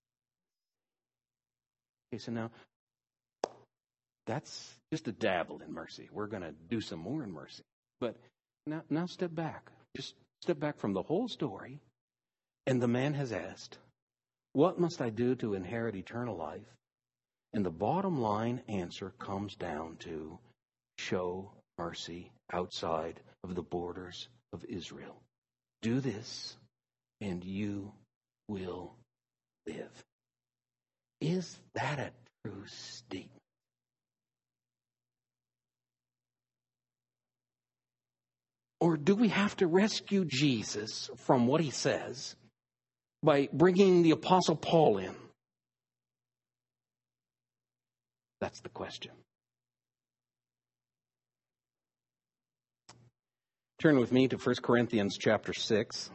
Okay, so now, that's just a dabble in mercy. We're going to do some more in mercy. But now, now step back. Just step back from the whole story. And the man has asked, what must I do to inherit eternal life? And the bottom line answer comes down to show mercy outside of the borders of Israel. Do this and you will live. Is that a true statement? Or do we have to rescue Jesus from what he says by bringing the Apostle Paul in? That's the question. Turn with me to First Corinthians chapter six.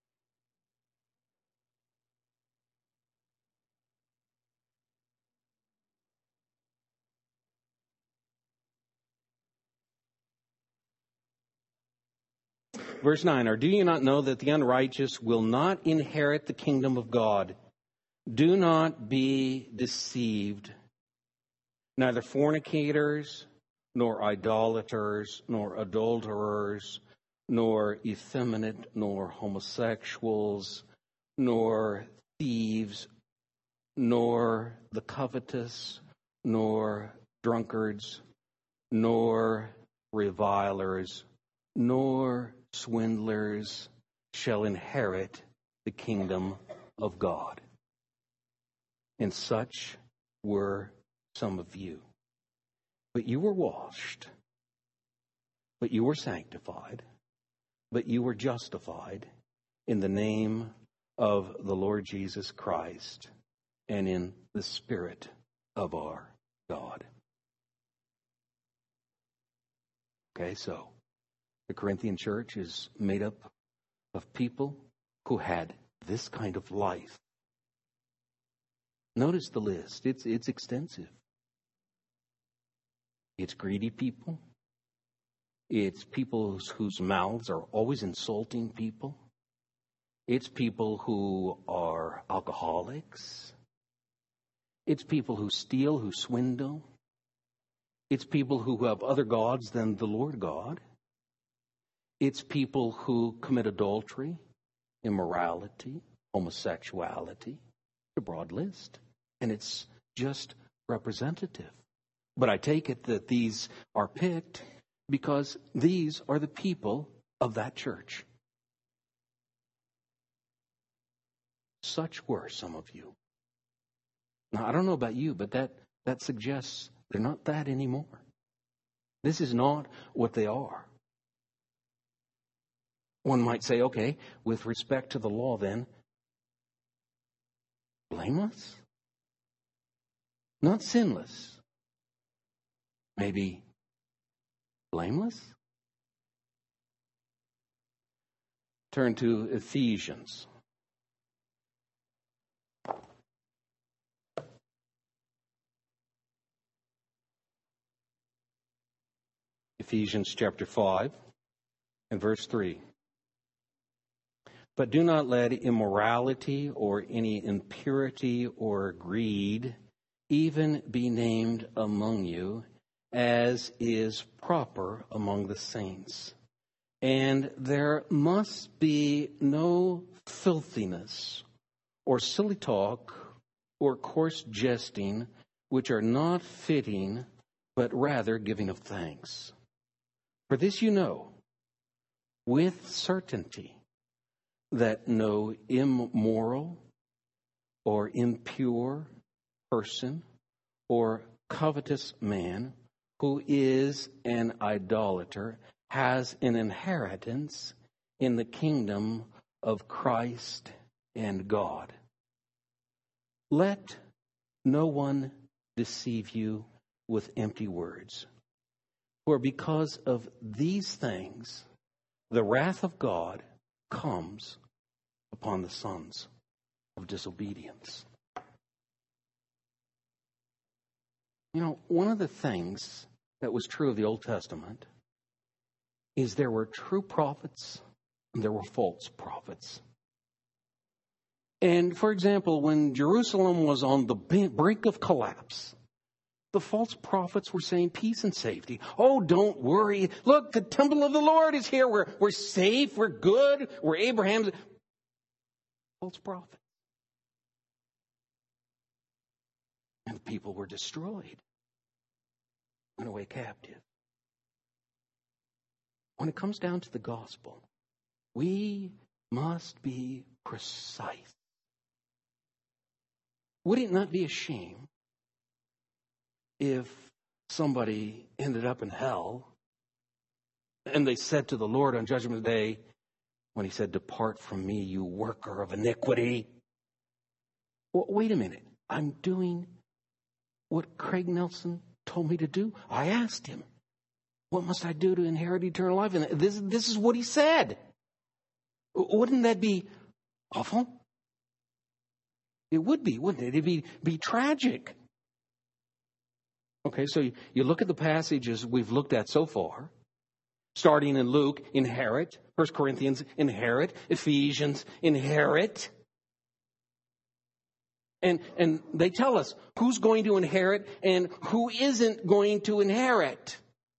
Verse nine, or do you not know that the unrighteous will not inherit the kingdom of God? Do not be deceived. Neither fornicators, nor idolaters, nor adulterers, nor effeminate, nor homosexuals, nor thieves, nor the covetous, nor drunkards, nor revilers, nor swindlers shall inherit the kingdom of God. And such were some of you. But you were washed, but you were sanctified, but you were justified in the name of the Lord Jesus Christ and in the Spirit of our God. Okay, so the Corinthian church is made up of people who had this kind of life. Notice the list. It's, it's extensive. It's greedy people. It's people whose mouths are always insulting people. It's people who are alcoholics. It's people who steal, who swindle. It's people who have other gods than the Lord God. It's people who commit adultery, immorality, homosexuality. A broad list. And it's just representative. But I take it that these are picked because these are the people of that church. Such were some of you. Now, I don't know about you, but that, that suggests they're not that anymore. This is not what they are. One might say, okay, with respect to the law then, blameless? Not sinless. Maybe blameless? Turn to Ephesians. Ephesians chapter five and verse three. But do not let immorality or any impurity or greed even be named among you, as is proper among the saints. And there must be no filthiness or silly talk or coarse jesting, which are not fitting, but rather giving of thanks. For this you know, with certainty, that no immoral or impure person or covetous man who is an idolater has an inheritance in the kingdom of Christ and God. Let no one deceive you with empty words. For because of these things, the wrath of God comes upon the sons of disobedience. You know, one of the things that was true of the Old Testament is there were true prophets and there were false prophets. And for example, when Jerusalem was on the brink of collapse, the false prophets were saying peace and safety. Oh, don't worry. Look, the temple of the Lord is here. We're, we're safe. We're good. We're Abraham's. False prophet. And the people were destroyed. Went away captive. When it comes down to the gospel, we must be precise. Would it not be a shame if somebody ended up in hell and they said to the Lord on Judgment Day, when he said, "Depart from me, you worker of iniquity"? Well, wait a minute. I'm doing what Craig Nelson told me to do. I asked him, what must I do to inherit eternal life? And this, this is what he said. Wouldn't that be awful? It would be, wouldn't it? It'd be, be tragic. Okay, so you, you look at the passages we've looked at so far. Starting in Luke, inherit. First Corinthians, inherit. Ephesians, inherit. And, and they tell us who's going to inherit and who isn't going to inherit.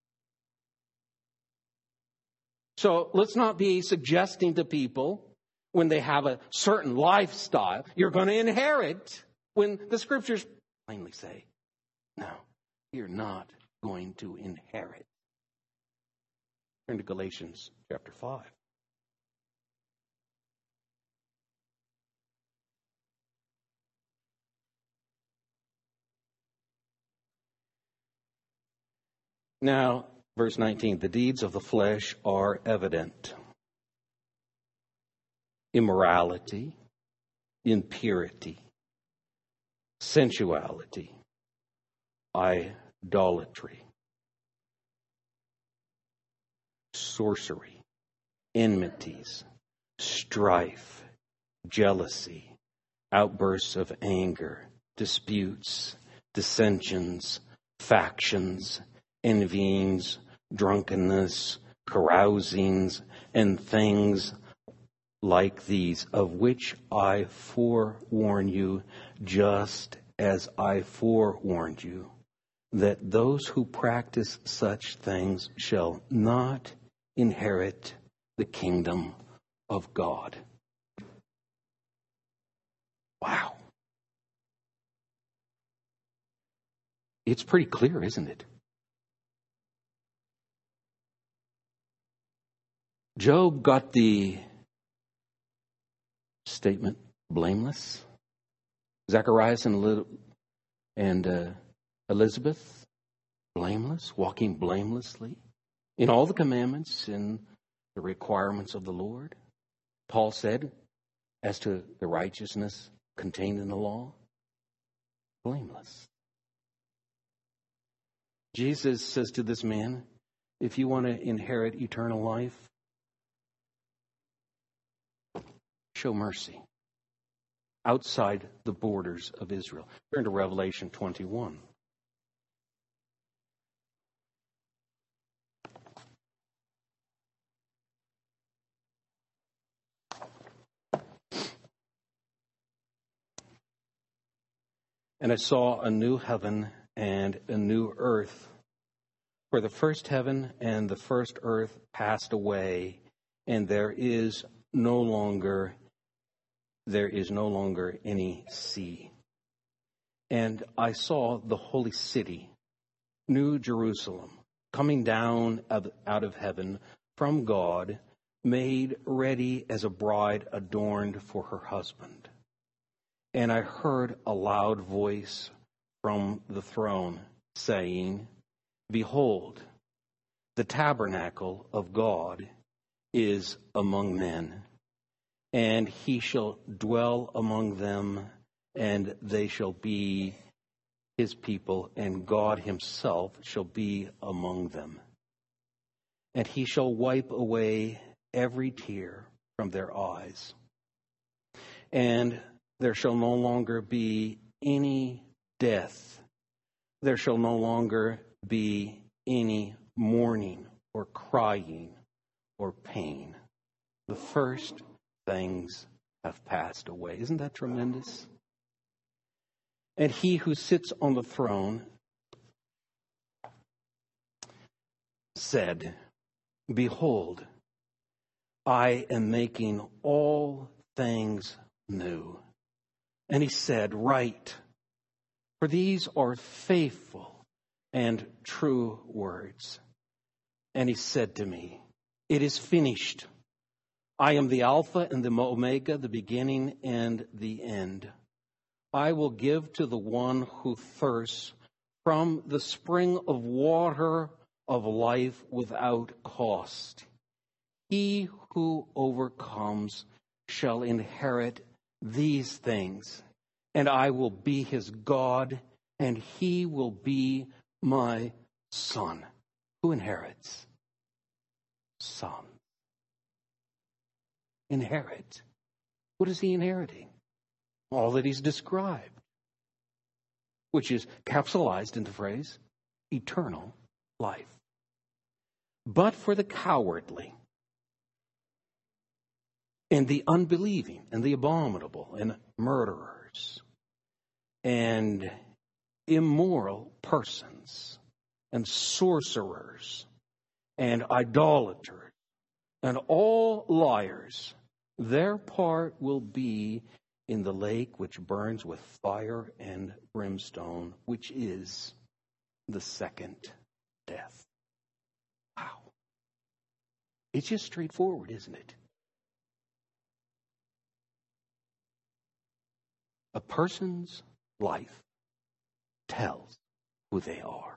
So let's not be suggesting to people when they have a certain lifestyle, you're going to inherit, when the scriptures plainly say, no, you're not going to inherit. Turn to Galatians chapter five. Now, verse nineteen, the deeds of the flesh are evident, immorality, impurity, sensuality, idolatry, sorcery, enmities, strife, jealousy, outbursts of anger, disputes, dissensions, factions, envyings, drunkenness, carousings, and things like these, of which I forewarn you, just as I forewarned you, that those who practice such things shall not inherit the kingdom of God. Wow. It's pretty clear, isn't it? Job got the statement blameless. Zacharias and, and uh, Elizabeth, blameless, walking blamelessly in all the commandments and the requirements of the Lord. Paul said, as to the righteousness contained in the law, blameless. Jesus says to this man, if you want to inherit eternal life, show mercy outside the borders of Israel. Turn to Revelation twenty-one. And I saw a new heaven and a new earth. For the first heaven and the first earth passed away, and there is no longer there is no longer any sea. And I saw the holy city, New Jerusalem, coming down out of heaven from God, made ready as a bride adorned for her husband. And I heard a loud voice from the throne saying, behold, the tabernacle of God is among men, and he shall dwell among them, and they shall be his people, and God himself shall be among them. And he shall wipe away every tear from their eyes. And there shall no longer be any death. There shall no longer be any mourning or crying or pain. The first things have passed away. Isn't that tremendous? And he who sits on the throne said, behold, I am making all things new. And he said, write, for these are faithful and true words. And he said to me, it is finished. I am the Alpha and the Omega, the beginning and the end. I will give to the one who thirsts from the spring of water of life without cost. He who overcomes shall inherit these things, and I will be his God, and he will be my son. Who inherits? Son. Inherit. What is he inheriting? All that he's described, which is capsulized in the phrase, eternal life. But for the cowardly, and the unbelieving, and the abominable, and murderers, and immoral persons, and sorcerers, and idolaters, and all liars, their part will be in the lake which burns with fire and brimstone, which is the second death. Wow. It's just straightforward, isn't it? A person's life tells who they are.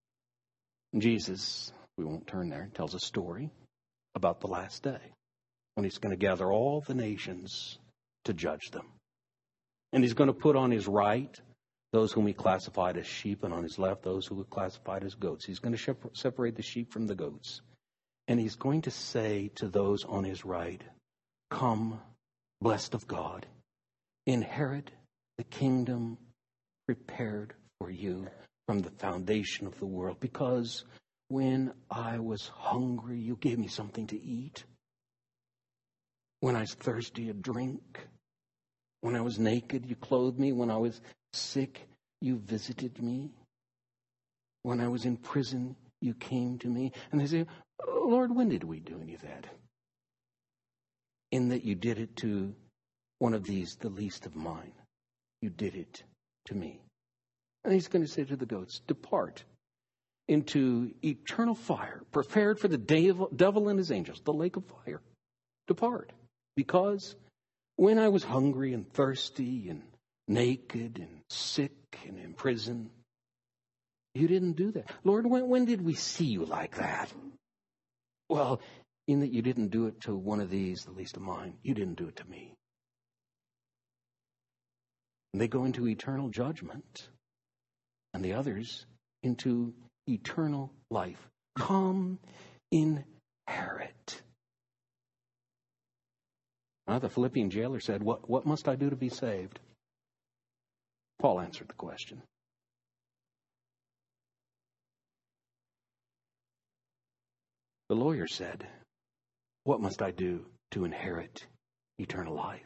Jesus, we won't turn there, tells a story about the last day. when he's going to gather all the nations to judge them. And he's going to put on his right those whom he classified as sheep, and on his left those who were classified as goats. He's going to separate the sheep from the goats. And he's going to say to those on his right, "Come, blessed of God, inherit the kingdom prepared for you from the foundation of the world. Because when I was hungry, you gave me something to eat. When I was thirsty, a drink. When I was naked, you clothed me. When I was sick, you visited me. When I was in prison, you came to me." And they say, "Lord, when did we do any of that?" "In that you did it to one of these, the least of mine. You did it to me." And he's going to say to the goats, "Depart into eternal fire, prepared for the devil and his angels, the lake of fire. Depart, because when I was hungry and thirsty and naked and sick and in prison, you didn't do that." "Lord, when, when did we see you like that?" "Well, in that you didn't do it to one of these, the least of mine. You didn't do it to me." And they go into eternal judgment, and the others into eternal life. Come, inherit. Now, the Philippian jailer said, what, what must I do to be saved? Paul answered the question. The lawyer said, "What must I do to inherit eternal life?"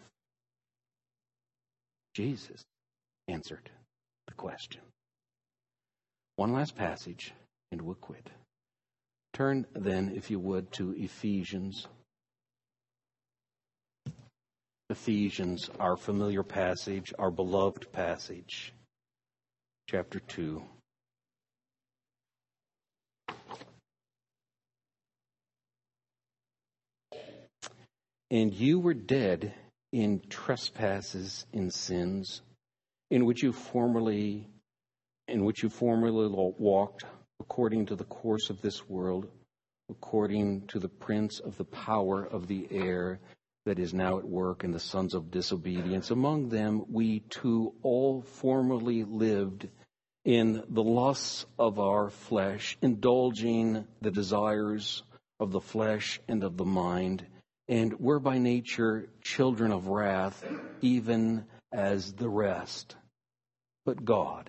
Jesus answered the question. One last passage, and we'll quit. Turn then, if you would, to Ephesians. Ephesians, our familiar passage, our beloved passage, chapter two. "And you were dead in trespasses and sins, in which you formerly, in which you formerly walked, according to the course of this world, according to the prince of the power of the air that is now at work in the sons of disobedience. Among them we too all formerly lived in the lusts of our flesh, indulging the desires of the flesh and of the mind, and were by nature children of wrath, even as the rest. But God,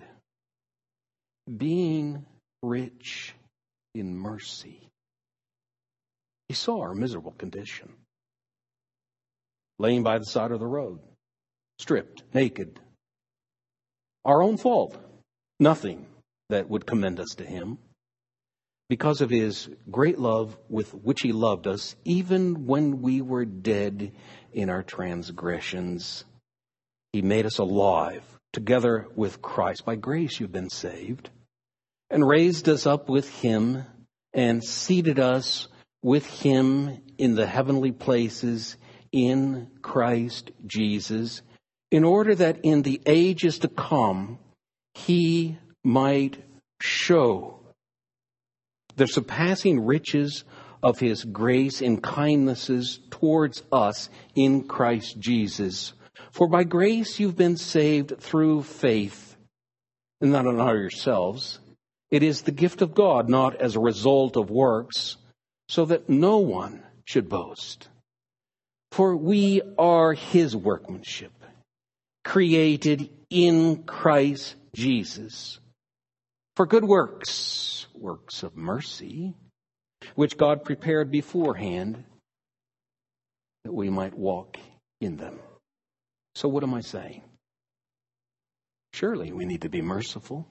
being rich in mercy," He saw our miserable condition, laying by the side of the road, stripped, naked. Our own fault, nothing that would commend us to Him. Because of His great love with which He loved us, even when we were dead in our transgressions, He made us alive together with Christ. By grace you've been saved, and raised us up with Him, and seated us with Him in the heavenly places in Christ Jesus, in order that in the ages to come He might show the surpassing riches of His grace and kindnesses towards us in Christ Jesus. For by grace you've been saved through faith, and not on yourselves. It is the gift of God, not as a result of works, so that no one should boast. For we are His workmanship, created in Christ Jesus, for good works, works of mercy, which God prepared beforehand that we might walk in them. So what am I saying? Surely we need to be merciful.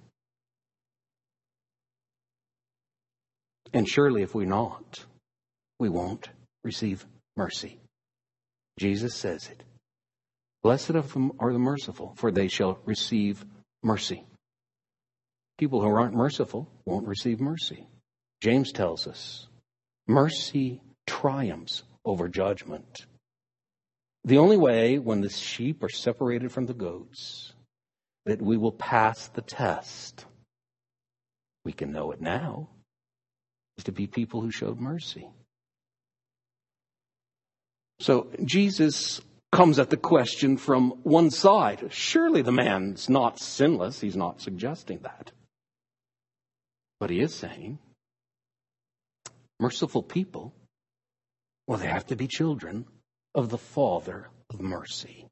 And surely if we're not, we won't receive mercy. Jesus says it. Blessed are the merciful, for they shall receive mercy. People who aren't merciful won't receive mercy. James tells us, mercy triumphs over judgment. The only way, when the sheep are separated from the goats, that we will pass the test, we can know it now, is to be people who showed mercy. So Jesus comes at the question from one side. Surely the man's not sinless. He's not suggesting that. But he is saying, merciful people, well, they have to be children of the Father of mercy.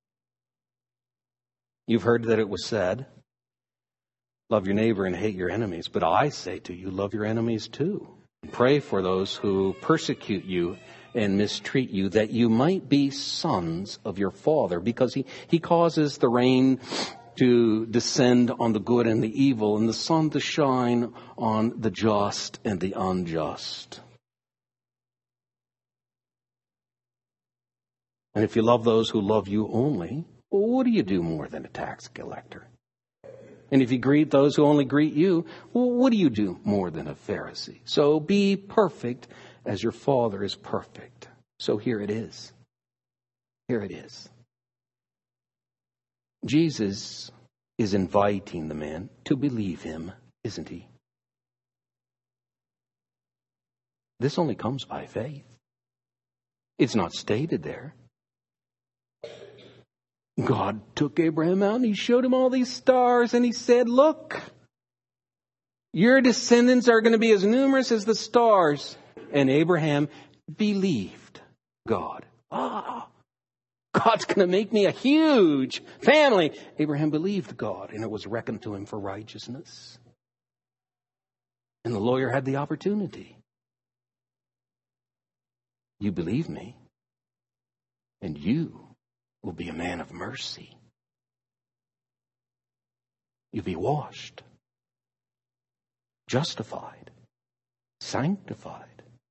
You've heard that it was said, love your neighbor and hate your enemies. But I say to you, love your enemies too. Pray for those who persecute you and mistreat you, that you might be sons of your Father, because he, he causes the rain to descend on the good and the evil, and the sun to shine on the just and the unjust. And if you love those who love you only, well, what do you do more than a tax collector? And if you greet those who only greet you, well, what do you do more than a Pharisee? So be perfect as your Father is perfect. So here it is. Here it is. Jesus is inviting the man to believe him, isn't he? This only comes by faith. It's not stated there. God took Abraham out and he showed him all these stars and he said, look, your descendants are going to be as numerous as the stars. And Abraham believed God. Ah, God's going to make me a huge family. Abraham believed God, and it was reckoned to him for righteousness. And the lawyer had the opportunity. You believe me, and you will be a man of mercy. You'll be washed, justified, sanctified.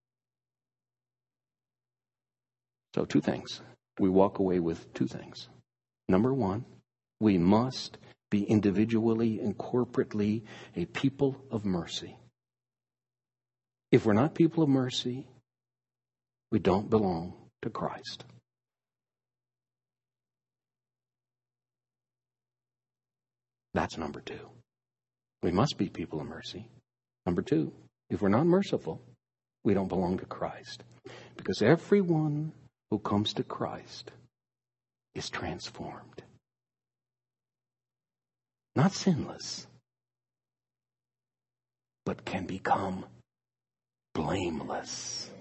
So two things. We walk away with two things. Number one, we must be individually and corporately a people of mercy. If we're not people of mercy, we don't belong to Christ. That's number two. We must be people of mercy. Number two, if we're not merciful, we don't belong to Christ. Because everyone who comes to Christ is transformed. Not sinless, but can become blameless.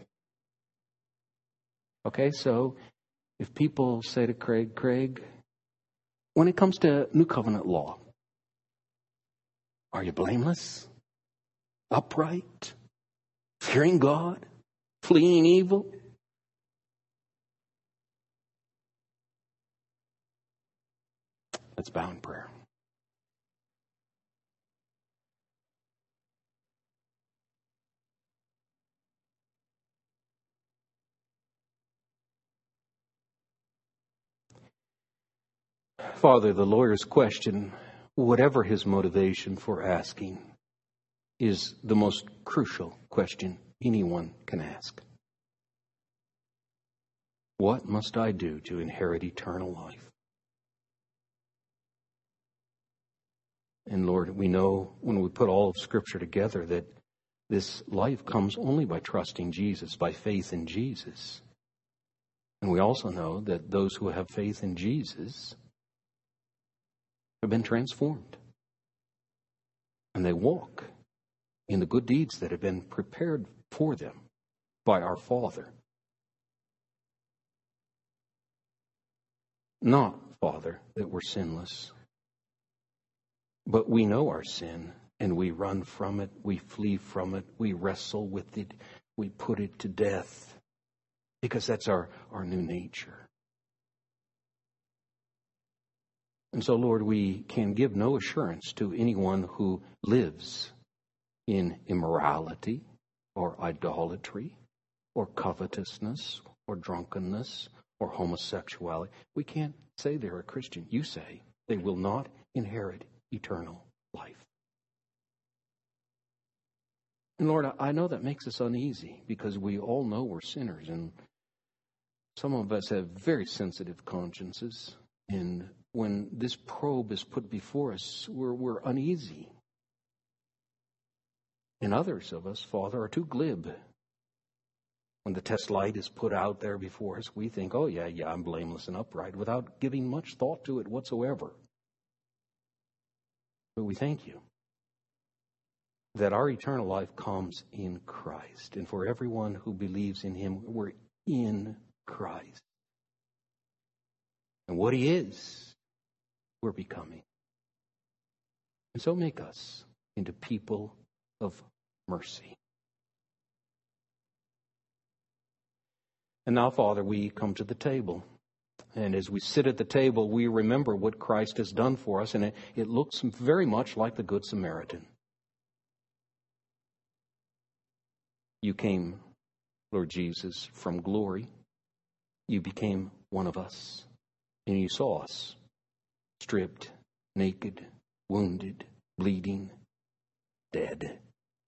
Okay, so if people say to Craig, Craig, when it comes to New Covenant law, are you blameless, upright, fearing God, fleeing evil? Let's bow in prayer. Father, the lawyer's question, whatever his motivation for asking, is the most crucial question anyone can ask. What must I do to inherit eternal life? And Lord, we know when we put all of Scripture together that this life comes only by trusting Jesus, by faith in Jesus. And we also know that those who have faith in Jesus have been transformed. And they walk in the good deeds that have been prepared for them by our Father. Not, Father, that we're sinless, but we know our sin, and we run from it, we flee from it, we wrestle with it, we put it to death, because that's our, our new nature. And so, Lord, we can give no assurance to anyone who lives in immorality or idolatry or covetousness or drunkenness or homosexuality. We can't say they're a Christian. You say they will not inherit eternal life. And Lord, I know that makes us uneasy because we all know we're sinners, and some of us have very sensitive consciences. And when this probe is put before us, we're, we're uneasy. And others of us, Father, are too glib When the test light is put out there before us, we think, oh, yeah, yeah, I'm blameless and upright, without giving much thought to it whatsoever. But we thank you that our eternal life comes in Christ. And for everyone who believes in him, we're in Christ. And what he is, we're becoming. And so make us into people of mercy. And now, Father, we come to the table. And as we sit at the table, we remember what Christ has done for us. And it, it looks very much like the Good Samaritan. You came, Lord Jesus, from glory. You became one of us. And you saw us stripped, naked, wounded, bleeding, dead.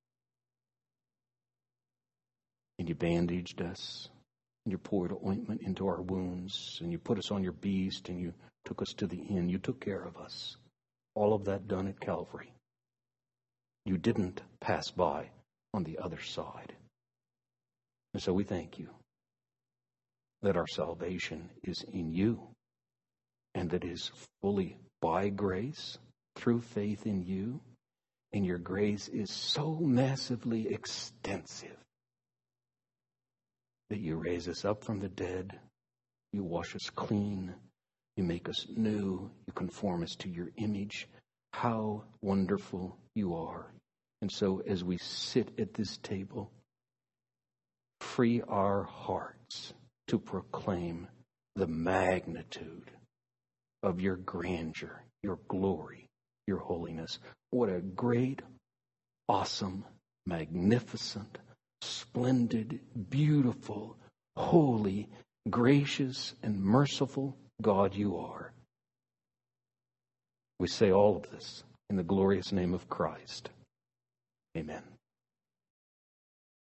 And you bandaged us. And you poured ointment into our wounds, and you put us on your beast, and you took us to the inn. You took care of us. All of that done at Calvary. You didn't pass by on the other side. And so we thank you that our salvation is in you, and that it is fully by grace, through faith in you, and your grace is so massively extensive that you raise us up from the dead, you wash us clean, you make us new, you conform us to your image. How wonderful you are. And so as we sit at this table, free our hearts to proclaim the magnitude of your grandeur, your glory, your holiness. What a great, awesome, magnificent, splendid, beautiful, holy, gracious, and merciful God you are. We say all of this in the glorious name of Christ. Amen.